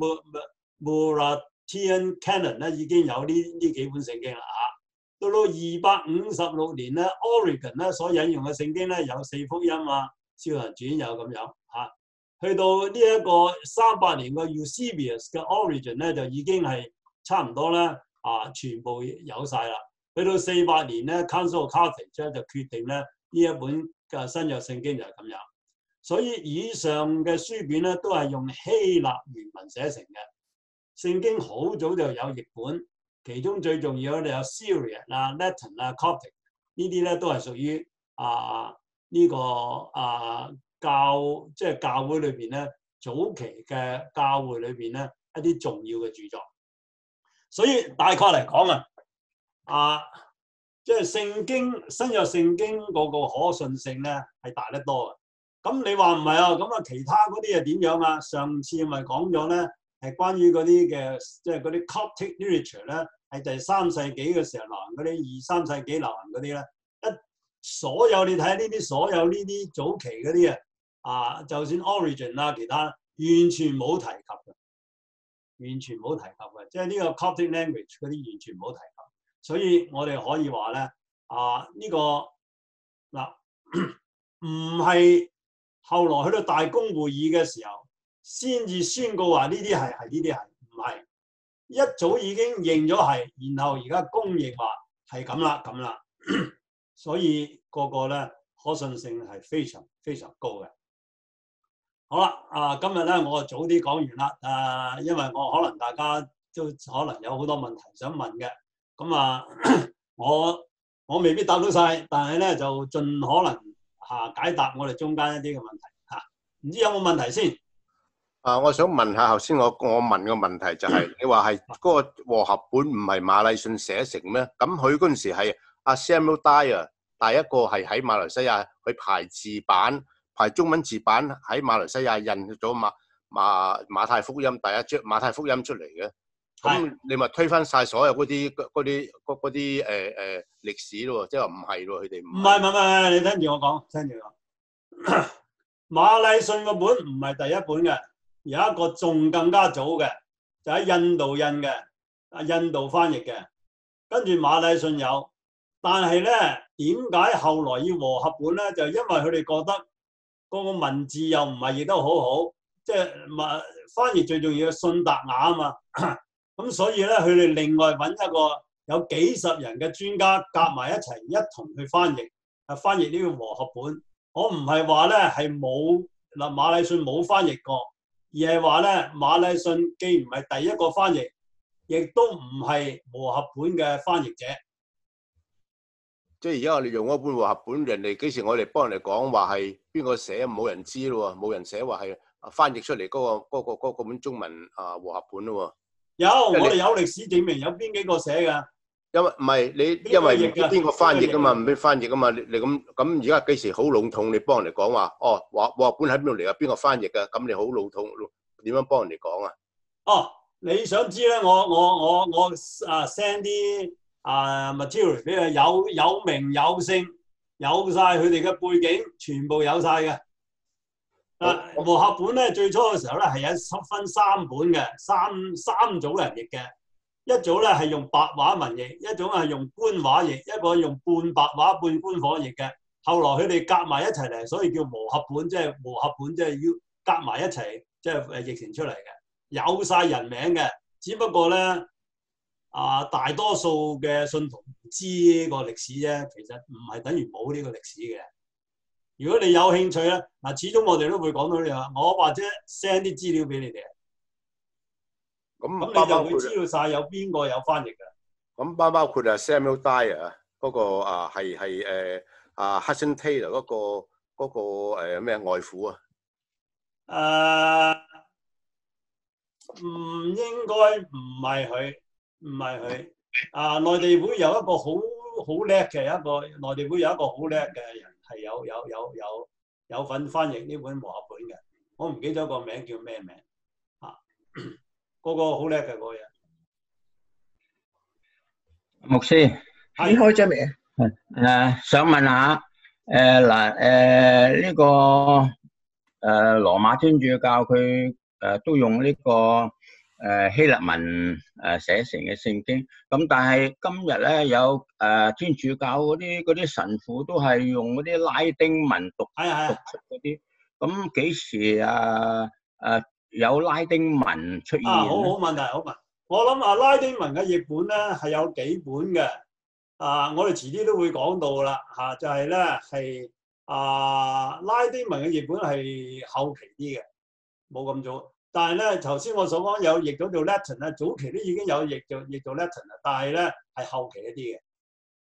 S1: Muratorian Canon 咧已經有呢呢幾本聖經啦嚇。到到二百五十六年咧 ，Origen 咧所引用嘅聖經咧有四福音啊、使徒行傳有咁樣嚇。去到呢一個三百年嘅 Eusebius 嘅 Origin 咧就已經係差唔多咧啊，全部有晒啦。去到四百年咧 ，Council of Carthage 就決定咧呢一本嘅新約聖經就係咁樣。所以以上嘅書卷咧都係用希臘原文寫成嘅。聖經好早就有譯本，其中最重要嘅有 Syriac 啊、Latin 啊、Coptic 呢啲咧都係屬於啊呢、這個啊教即係、就是、教會裏邊咧早期嘅教會裏邊咧一啲重要嘅著作。所以大概嚟講啊。啊，即係聖經新約聖經嗰個可信性咧係大得多嘅。咁你話唔係啊？咁啊其他嗰啲係點樣啊？上次咪講咗咧，係關於嗰啲嘅，即係嗰啲 Coptic literature 咧，係第三世紀嘅時候流行嗰啲，二三世紀流行嗰啲咧，一所有你睇呢啲所有呢啲早期嗰啲啊，啊就算 Origin 啊其他，完全冇提及嘅，完全冇提及嘅，即係呢個 Coptic language 嗰啲完全冇提及。所以我哋可以話咧，啊呢、這個嗱唔係後來去到大公會議嘅時候，先至宣告話呢啲係係呢啲係，唔係一早已經認咗係，然後而家公認話係咁啦咁啦，所以個個咧可信性係非常非常高嘅。好啦，啊今日咧我早啲講完啦，啊因為我可能大家都可能有好多問題想問嘅。咁啊，我我未必答到晒，但係咧就盡可能嚇解答我哋中間一啲嘅問題嚇。唔知有冇問題先？
S2: 啊，我想問下頭先我我問嘅問題就係、是，你話係嗰個和合本唔係馬禮遜寫成咩？咁佢嗰陣時係阿 Samuel Dyer 第一個係喺馬來西亞去排字版，排中文字版喺馬來西亞印咗馬馬馬太福音第一章馬太福音出嚟嘅。咁你咪推翻晒所有嗰啲嗰啲嗰啲誒誒歷史咯，即係話唔係咯，佢哋唔
S1: 係唔係唔係，你聽住我講，聽住我。馬禮遜個本唔係第一本嘅，有一個仲更加早嘅，就喺印度印嘅，啊印度翻譯嘅，跟住馬禮遜有，但係咧點解後來要和合本咧？就因為佢哋覺得嗰個文字又唔係譯得好好，即係文翻譯最重要嘅信達雅啊嘛。咁所以咧，佢哋另外揾一個有幾十人嘅專家夾埋一齊，一同去翻譯，啊翻譯呢個和合本。我唔係話咧係冇嗱馬禮遜冇翻譯過，而係話咧馬禮遜既唔係第一個翻譯，亦都唔係和合本嘅翻譯者。
S2: 即係而家我哋用嗰本和合本，人哋幾時我哋幫人哋講話係邊個寫，冇人知咯喎，冇人寫話係翻譯出嚟嗰、嗰個嗰、嗰個、本中文啊和合本咯喎。
S1: 有，我哋有歷史證明有邊幾個寫㗎？
S2: 因為唔係你，因為唔知邊個翻譯㗎嘛，唔俾翻譯㗎嘛。你你咁咁而家幾時好籠統？你幫人哋講話，哦，和和合本喺邊度嚟啊？邊個翻譯㗎？咁你好籠統，點樣幫人哋講啊？
S1: 哦，你想知咧？我我我我啊 send 啲啊 material 俾佢，有有名有姓，有晒佢哋嘅背景，全部有晒嘅。啊，和合本咧最初嘅時候咧係有分三本嘅，三三組人譯嘅。一組咧係用白話文譯，一種係用官話譯，一個用半白話半官方譯嘅。後來佢哋夾埋一齊嚟，所以叫和合本，即係和合本，即係要夾埋一齊，即係誒譯成出嚟嘅。有晒人名嘅，只不過咧啊，大多數嘅信徒唔知呢個歷史啫，其實唔係等於冇呢個歷史嘅。如果你有興趣咧，嗱，始終我哋都會講到呢樣，我或者 send 啲資料俾你哋。咁咁你就會知道晒有邊個有翻譯嘅。
S2: 咁包包括啊 Samuel Dyer 嗰個啊係係誒啊 Hudson Taylor 嗰個嗰個誒咩外父啊？
S1: 誒唔應該唔係佢，唔係佢。啊，內地會有一個好好叻嘅一個內地會有一個好叻嘅人，係有有有有有份翻譯呢本和合本嘅。我唔記得個名叫咩名啊？嗰個好叻嘅嗰個人。
S3: 牧師，
S4: 你開咗未啊？
S3: 係誒，想問下誒嗱誒呢個誒羅馬天主教佢誒都用呢個誒希臘文誒寫成嘅聖經，咁但係今日咧有誒天主教嗰啲嗰啲神父都係用嗰啲拉丁文讀讀出嗰啲，咁幾時啊誒有拉丁文出現咧？
S1: 啊，好好問題，好問題。我諗啊，拉丁文嘅譯本咧係有幾本嘅。啊，我哋遲啲都會講到啦，嚇、啊，就係咧係啊，拉丁文嘅譯本係後期啲嘅，冇咁早。但係咧，頭先我所講有譯咗做 Latin 咧，早期都已經有譯做譯做 Latin 啦，但係咧係後期一啲嘅。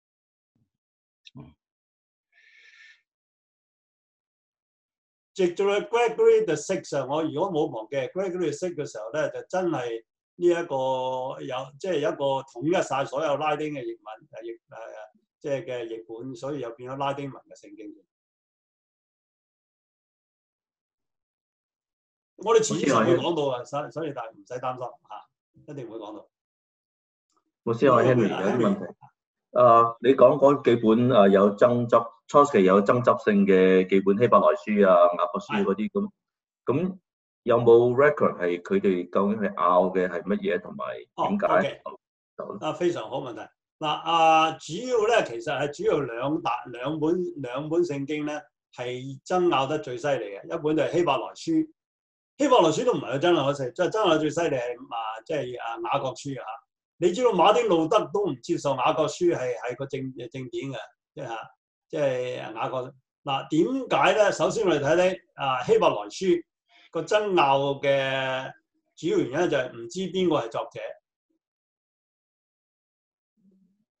S1: 直到 Gregory the Sixth 啊，我如果冇忘記 Gregory the Sixth 嘅時候咧，就真係呢一個有即係、就是、一個統一晒所有拉丁嘅譯文誒譯誒即係嘅譯本，所以又變咗拉丁文嘅聖經。我哋遲啲就會講到啊，所所以但係唔使擔心嚇，一定會講到。
S4: 牧師，我 Henry 有啲問題。誒、uh，你講嗰幾本誒有爭執，初期有爭執性嘅幾本希伯來書啊、雅各書嗰啲咁，咁有冇 record 係佢哋究竟係拗嘅係乜嘢，同埋點解？
S1: 啊，非常好問題。嗱啊，主要咧其實係主要兩大兩本兩本聖經咧係爭拗得最犀利嘅，一本就係希伯來書，希伯來書都唔係有爭拗得細，即係爭拗最犀利係啊，即係啊雅各書啊。你知道馬丁路德都唔接受雅各書係係個正正典嘅，即係嚇，即係雅各。嗱，點解咧？首先我哋睇睇啊希伯來書個爭拗嘅主要原因就係唔知邊個係作者，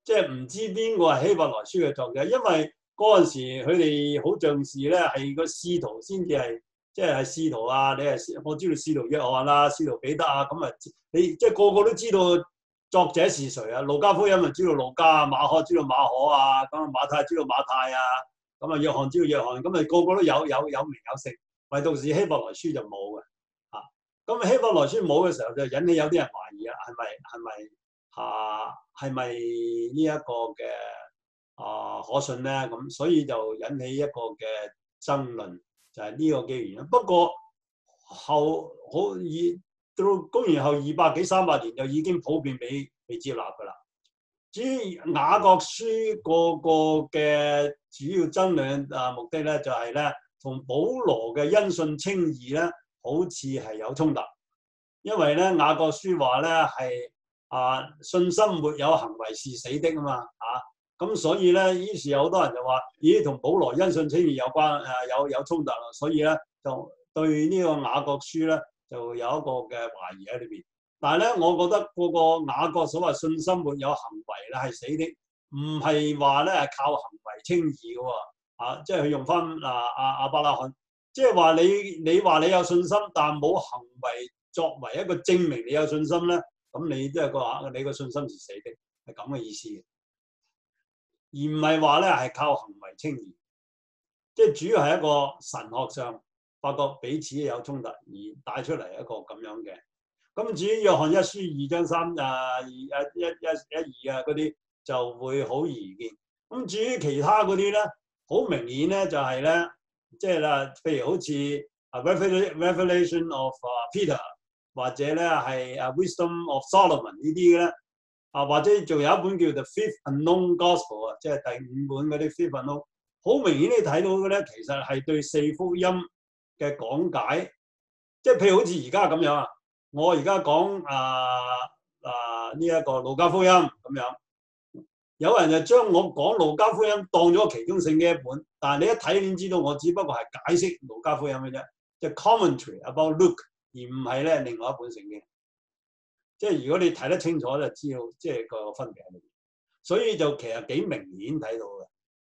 S1: 即係唔知邊個係希伯來書嘅作者，因為嗰陣時佢哋好像是咧係個使徒先至係，即係係使徒啊！你係我知道使徒約翰啦、使徒彼得啊，咁啊你即係個個都知道作者是誰啊？路加福音咪知道路加，馬可知道馬可啊，咁啊馬太知道馬太啊，咁啊約翰知道約翰，咁啊個個都有有有名有姓，唯獨是希伯來書就冇嘅啊。咁希伯來書冇嘅時候就引起有啲人懷疑啦，係咪係咪啊係咪呢一個嘅啊可信咧？咁所以就引起一個嘅爭論，就係呢個嘅原因。不過後好以到公元後二百幾三百年就已經普遍被被接納噶啦。至於雅各書個個嘅主要爭論啊目的咧，就係咧同保羅嘅因信稱義咧，好似係有衝突。因為咧雅各書話咧係啊信心沒有行為是死的啊嘛啊，咁所以咧於是有好多人就話咦同保羅因信稱義有關誒有有衝突啦，所以咧就對呢個雅各書咧就有一個嘅懷疑喺裏邊。但係咧，我覺得個個雅各所謂信心沒有行為咧係死的，唔係話咧係靠行為稱義嘅喎。啊，即係佢用翻啊啊亞伯拉罕，即係話你你話你有信心，但冇行為作為一個證明你有信心咧，咁你即係個你個信心是死的，係咁嘅意思嘅，而唔係話咧係靠行為稱義，即係主要係一個神學上發覺彼此有衝突而帶出嚟一個咁樣嘅。咁至於約翰一書二章三啊二一一一一二啊嗰啲就會好易見。咁至於其他嗰啲咧，好明顯咧就係咧，即係啦，譬如好似啊 Revelation of Peter 或者咧係啊 Wisdom of Solomon 呢啲咧，啊或者仲有一本叫做 The Fifth Unknown Gospel 啊，即係第五本嗰啲 Fifth Unknown，好明顯你睇到嘅咧，其實係對四福音嘅講解，即係譬如好似而家咁樣啊。我而家講啊啊呢一個路加福音咁樣，有人就將我講路加福音當咗其中聖經一本，但係你一睇已經知道我只不過係解釋路加福音嘅啫，即係 commentary about Luke， 而唔係咧另外一本聖經。即係如果你睇得清楚就知道，即係個分別喺裏邊。所以就其實幾明顯睇到嘅。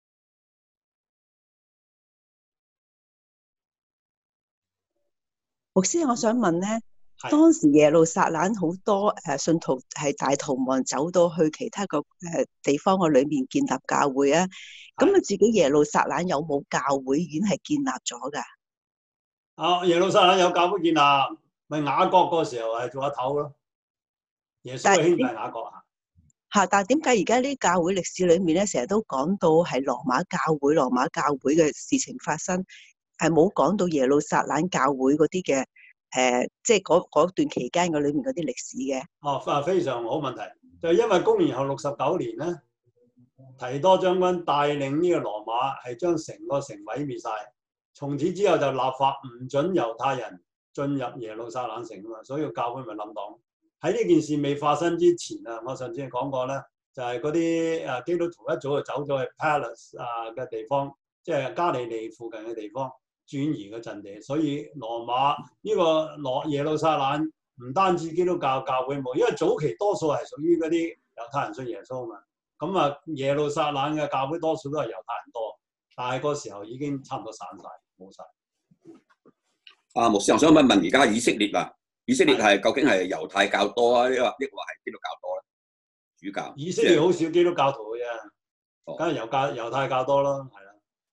S5: 牧師，我想問咧。當時耶路撒冷好多誒信徒係大逃亡，走到去其他個誒地方嘅裏面建立教會啊。咁啊，自己耶路撒冷有冇教會已經係建立咗噶？
S1: 啊，耶路撒冷有教會建立，咪雅各嗰時候係做阿頭咯。耶穌嘅兄弟雅各啊。
S5: 嚇！但係點解而家呢教會歷史裏面咧，成日都講到係羅馬教會、羅馬教會嘅事情發生，係冇講到耶路撒冷教會嗰啲嘅？誒、呃，即係嗰段期間嘅裏面嗰啲歷史嘅。哦，
S1: 啊，非常好問題，就係因為公元後六十九年咧，提多將軍帶領呢個羅馬係將成個城毀滅晒，從此之後就立法唔准猶太人進入耶路撒冷城啊嘛，所以教會咪冧檔。喺呢件事未發生之前啊，我上次講過咧，就係嗰啲誒基督徒一早就走咗去 Palace 啊嘅地方，即係加利利附近嘅地方。轉移嘅陣地，所以羅馬呢個羅耶路撒冷唔單止基督教教會冇，因為早期多數係屬於嗰啲猶太人信耶穌啊嘛。咁啊，耶路撒冷嘅教會多數都係猶太人多，但係嗰時候已經差唔多散晒，冇晒。
S6: 啊，牧師，我想問問而家以色列啊，以色列係究竟係猶太教多啊，抑或抑或係基督教多咧？主教。
S1: 以色列好少基督教徒嘅啫，梗係猶教猶太教多咯，係啦。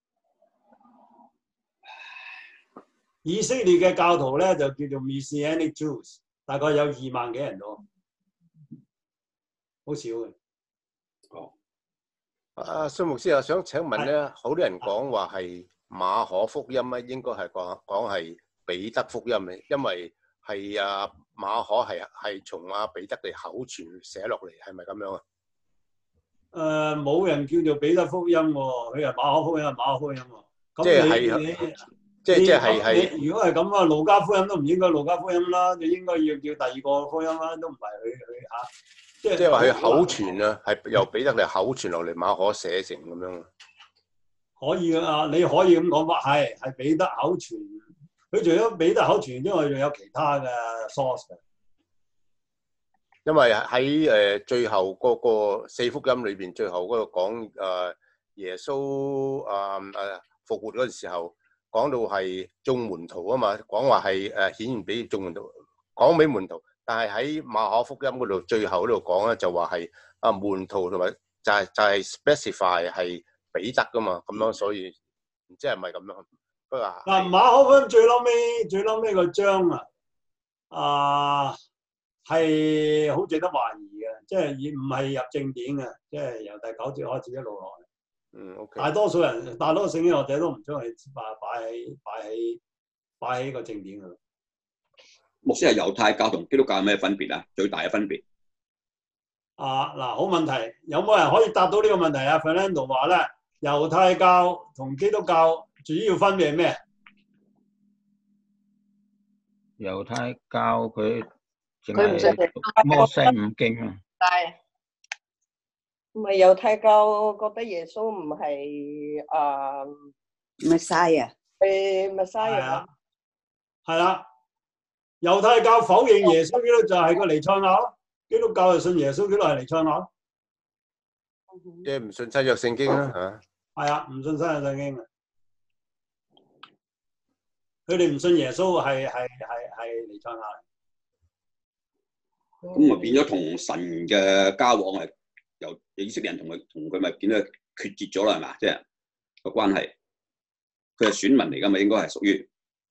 S1: 以色列嘅教徒咧就叫做 Messianic Jews， 大概有二萬幾人到，好少嘅。
S2: 哦，啊，孫牧師啊，想請問咧，好多人講話係馬可福音咧，應該係講講係彼得福音嘅，因為係啊馬可係係從阿彼得嘅口傳寫落嚟，係咪咁樣啊？
S1: 誒、呃，冇人叫做彼得福音喎，佢係馬可福音，係馬可福音喎。
S2: 即係你。即係即係係，
S1: 如果係咁啊，路加福音都唔應該路加福音啦，就應該要叫第二個福音啦，都唔係佢佢嚇。即係即係話佢口傳啊，係由彼得嚟口傳落嚟，馬可寫成咁樣。可以啊，你可以咁講法，係係彼得口傳。佢除咗彼得口傳之外，仲有其他嘅 source 嘅。
S2: 因為喺誒最後嗰個四福音裏邊，最後嗰度講誒耶穌啊誒復活嗰陣時候，講到係眾門徒啊嘛，講話係誒顯現俾眾門徒，講俾門徒。但係喺馬可福音嗰度最後嗰度講咧，就話係啊門徒同埋就係就係 specify 係彼得噶嘛，咁樣所以唔知係咪咁樣？不過
S1: 嗱馬可福音最嬲尾最嬲尾個章啊，啊係好值得懷疑嘅，即係而唔係入正典嘅，即係由第九節開始一路落嚟。
S2: 嗯 OK。
S1: 大多數人大多數聖經學者都唔將佢擺擺喺擺喺擺喺個正典嗰度。
S6: 牧師係猶太教同基督教有咩分別啊？最大嘅分別
S1: 啊嗱，好問題，有冇人可以答到呢個問題啊 ？Fernando 話咧，猶太教同基督教主要分別係咩？
S3: 猶太教佢淨
S7: 佢唔
S3: 係讀摩西五經啊，
S7: 係唔係猶太教覺得耶穌唔係啊
S5: Messiah
S7: 係
S1: 係
S7: Messiah
S1: 啊，係啦。猶太教否認耶穌基督就係個彌賽亞咯，基督教就信耶穌基督係彌賽亞。
S2: 即係唔信新約聖經啦嚇。
S1: 係啊，唔信新約聖經嘅，佢哋唔信耶穌係係係係彌賽亞。
S6: 咁咪變咗同神嘅交往係由以色列人同佢同佢咪變咗決絕咗啦，係嘛？即係個關係，佢係選民嚟㗎嘛，應該係屬於。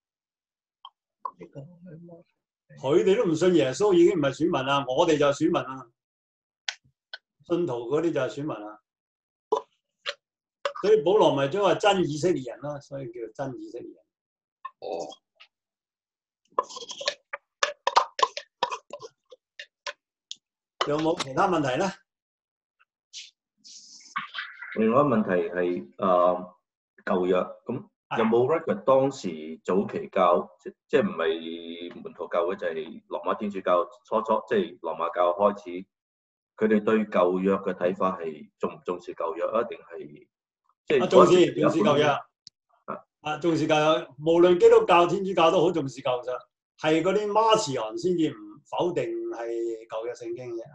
S1: 佢哋都唔信耶穌，已經唔係選民啦。我哋就係選民啦，信徒嗰啲就係選民啦。所以保羅咪將話真以色列人啦，所以叫做真以色列人。
S6: 哦。
S1: 有冇其他問題咧？
S4: 另外一個問題係誒舊約咁。有冇 record 當時早期教即即係唔係門徒教嘅，就係羅馬天主教初初即係羅馬教開始，佢哋對舊約嘅睇法係重唔重視舊約啊？定係即係
S1: 重視重視舊約啊？啊，重視舊約，無論基督教、天主教都好重視舊約，係嗰啲馬士昂先至唔否定係舊約聖經嘅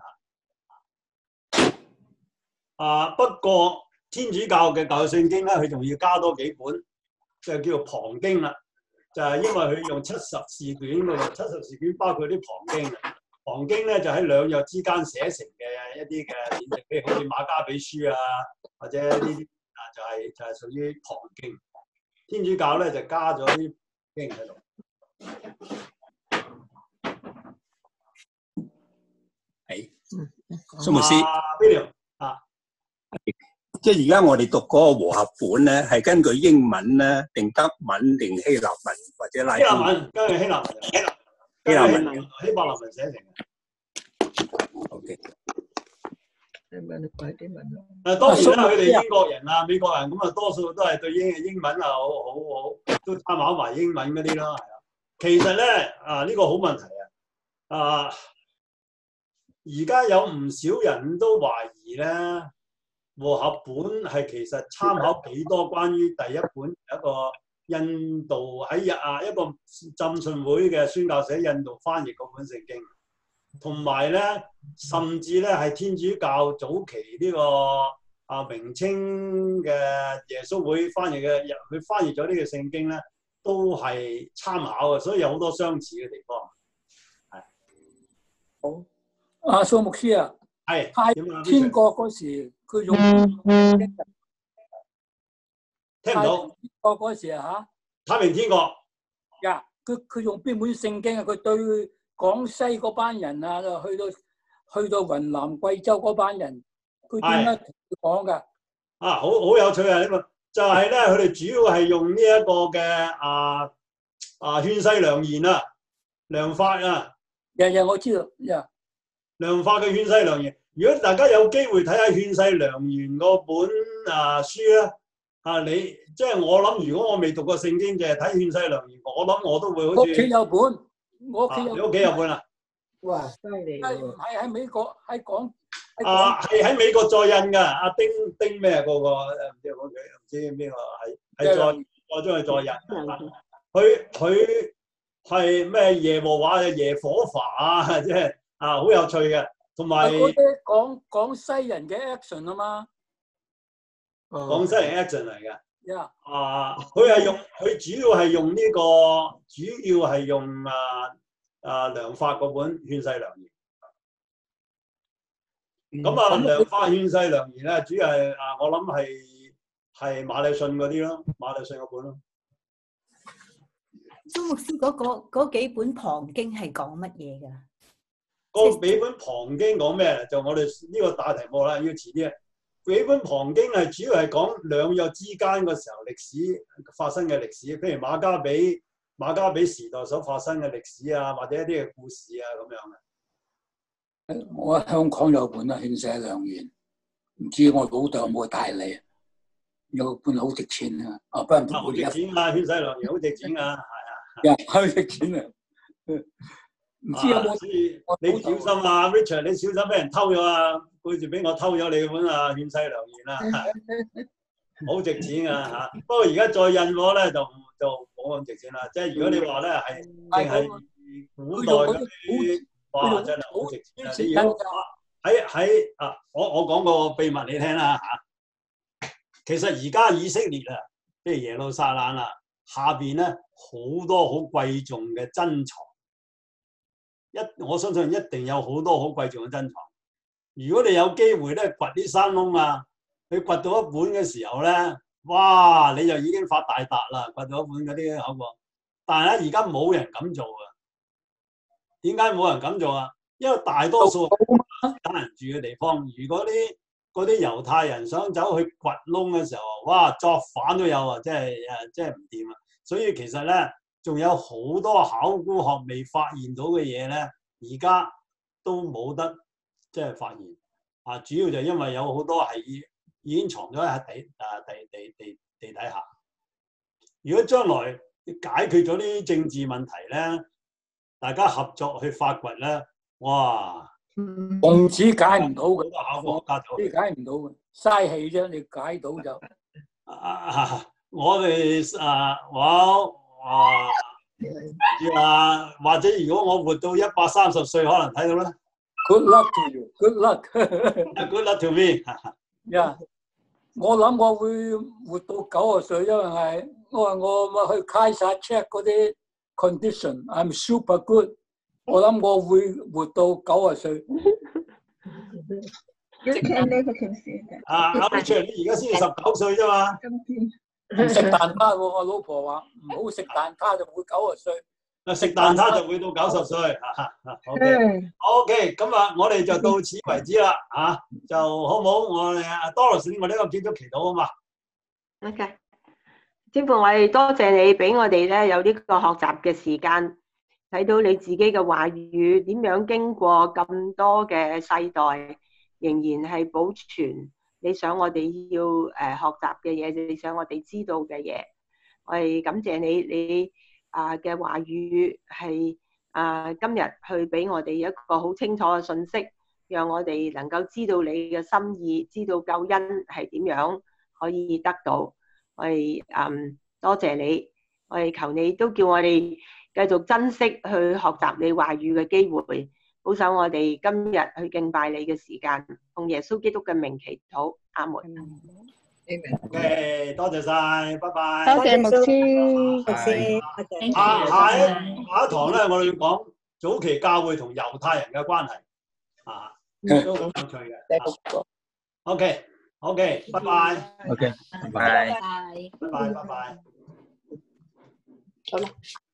S1: 啊。啊，不過天主教嘅舊約聖經咧，佢仲要加多幾本。就叫做旁經啦，就係、是、因為佢用七十士卷嗰度，七十士卷包括啲旁經啊。旁經咧就喺兩約之間寫成嘅一啲嘅典籍，譬如好似馬加比書啊，或者呢啲啊，就係、是、就係、是、屬於旁經。天主教咧就加咗啲經喺度。
S8: 係，蘇牧師
S1: 啊。
S8: 即係而家我哋讀嗰個和合本咧，係根據英文咧，定德文定希臘文或者拉丁
S1: 希臘文，根據希臘文，
S8: 希臘文、
S1: 希伯來文寫成嘅。
S8: O K。
S5: 你咪你快啲問咯。
S1: 誒當然啦，佢哋英國人啊、美國人咁啊，多數都係對英英文啊好好好，都參考埋英文嗰啲啦，係啦。其實咧啊，呢、呢個好問題啊！啊，而家有唔少人都懷疑咧。和合本係其實參考幾多關於第一本一個印度喺啊一個浸信會嘅宣教士喺印度翻譯嗰本聖經，同埋咧甚至咧係天主教早期呢個啊明清嘅耶穌會翻譯嘅，佢翻譯咗呢個聖經咧都係參考嘅，所以有好多相似嘅地方。係
S7: 好，
S9: 阿蘇牧師啊，
S1: 係
S9: 太天國嗰時。佢用
S1: 聽唔到？
S9: 天國嗰時啊
S1: 嚇，太平天國
S9: 呀，佢佢用邊本聖經啊？佢對廣西嗰班人啊，去到去到雲南貴州嗰班人，佢點樣同佢講㗎？
S1: 啊，好好有趣啊！呢個就係咧，佢哋主要係用呢一個嘅啊啊勸世良言啊，良法啊。
S9: 日日我知道呀，
S1: 良法嘅勸世良言。如果大家有機會睇下《勸世良言》嗰本啊書咧，啊你即係我諗，如果我未讀過聖經，淨係睇《勸世良言》，我諗我都會好似
S9: 屋企有本，我屋企有。
S1: 你屋企有本啊？
S5: 哇，犀利喎！
S9: 係喺美國，喺港。
S1: 啊，係喺美國再印㗎。阿丁丁咩嗰個唔知講佢唔知邊個係係再再將佢再印。佢佢係咩耶和華嘅耶火法啊？即係。 啊，好有趣嘅，同埋
S9: 嗰啲講講西人嘅 action 啊嘛，
S1: 廣西人 action 嚟嘅。
S9: 呀，
S1: 啊，佢係用佢主要係用呢、這個，主要係用啊啊梁發嗰本《勸世良言》。咁啊，梁發《勸世良言》咧，主要係啊，我諗係係馬禮遜嗰啲咯，馬禮遜嗰本咯。
S10: 蘇牧師嗰、那個嗰幾本旁經係講乜嘢㗎？
S1: 嗰幾本旁經講咩？就我哋呢個大題目啦，要遲啲。幾本旁經係主要係講兩約之間嘅時候歷史發生嘅歷史，譬如馬加比馬加比時代所發生嘅歷史啊，或者一啲嘅故事啊咁樣嘅。
S9: 我喺香港有本啊《勸世良言》，唔知我老豆有冇帶嚟？有本好值錢啊！啊，不過
S1: 好值錢啊，《勸世良言》好值錢啊，係啊，
S9: 呀，好值錢啊！唔知有冇？
S1: 所以你小心啊 ，Richard， 你小心俾人偷咗啊！背住俾我偷咗你本啊《勸世良言》啊，好值錢啊嚇！不過而家再印咗咧，就就冇咁值錢啦。即係如果你話咧係淨係古代嗰啲，哇，真係好值錢啊！你如果喺喺啊，我我講個秘密你聽啦嚇。其實而家以色列啊，譬如耶路撒冷啊，下邊咧好多好貴重嘅珍藏，一我相信一定有好多好貴重嘅珍藏。如果你有機會咧掘啲山窿啊，你掘到一本嘅時候咧，哇！你就已經發大達啦，掘到一本嗰啲口國。但係咧，而家冇人敢做啊。點解冇人敢做啊？因為大多數等人住嘅地方，如果啲嗰啲猶太人想走去掘窿嘅時候，哇！作反都有啊，即係誒，即係唔掂啊。所以其實咧，仲有好多考古學未發現到嘅嘢咧，而家都冇得。即係發現啊，主要就因為有好多係已已經藏咗喺地啊地地地地底下。如果將來解決咗啲政治問題咧，大家合作去發掘咧，哇！
S9: 奉旨解唔到嘅，
S1: 考古家就
S9: 解唔到嘅，嘥氣啫。你解到就
S1: 啊，我哋啊，我啊啊，或者如果我活到一百三十歲，可能睇到咧。
S9: Good luck to you. Good luck.
S1: Good luck to me.
S9: 呀，我諗我會活到九十歲，因為係我話我咪去開晒 check 嗰啲 condition。I'm super good。我諗我會活到九十歲。
S1: 啊，阿 Richard， 你而家先十九歲啫嘛？
S9: 唔食蛋撻喎，我老婆話唔好食蛋撻就會九十歲。
S1: 食蛋撻就會到九十歲。OK，OK，咁啊，我哋就到此為止啦，嚇就好唔好？我哋阿 Doris， 我呢個結束祈禱啊嘛。
S7: OK，天父，我哋多謝你俾我哋咧有呢個學習嘅時間，睇到你自己嘅話語點樣經過咁多嘅世代，仍然係保存你想我哋要誒學習嘅嘢，你想我哋知道嘅嘢。我哋感謝你，你。啊嘅話語係啊今日去俾我哋一個好清楚嘅信息，讓我哋能夠知道你嘅心意，知道救恩係點樣可以得到。我哋嗯多謝你，我哋求你都叫我哋繼續珍惜去學習你話語嘅機會，保守我哋今日去敬拜你嘅時間，奉耶穌基督嘅名祈禱，阿門。
S1: OK， 多謝晒，拜拜。
S11: 多謝牧師，牧師。
S1: 下下一下一堂咧，我哋要講早期教會同猶太人嘅關係啊，都好有趣嘅。OK，OK， 拜拜。
S3: OK，拜拜。
S1: 拜拜，拜拜。
S7: 好啦。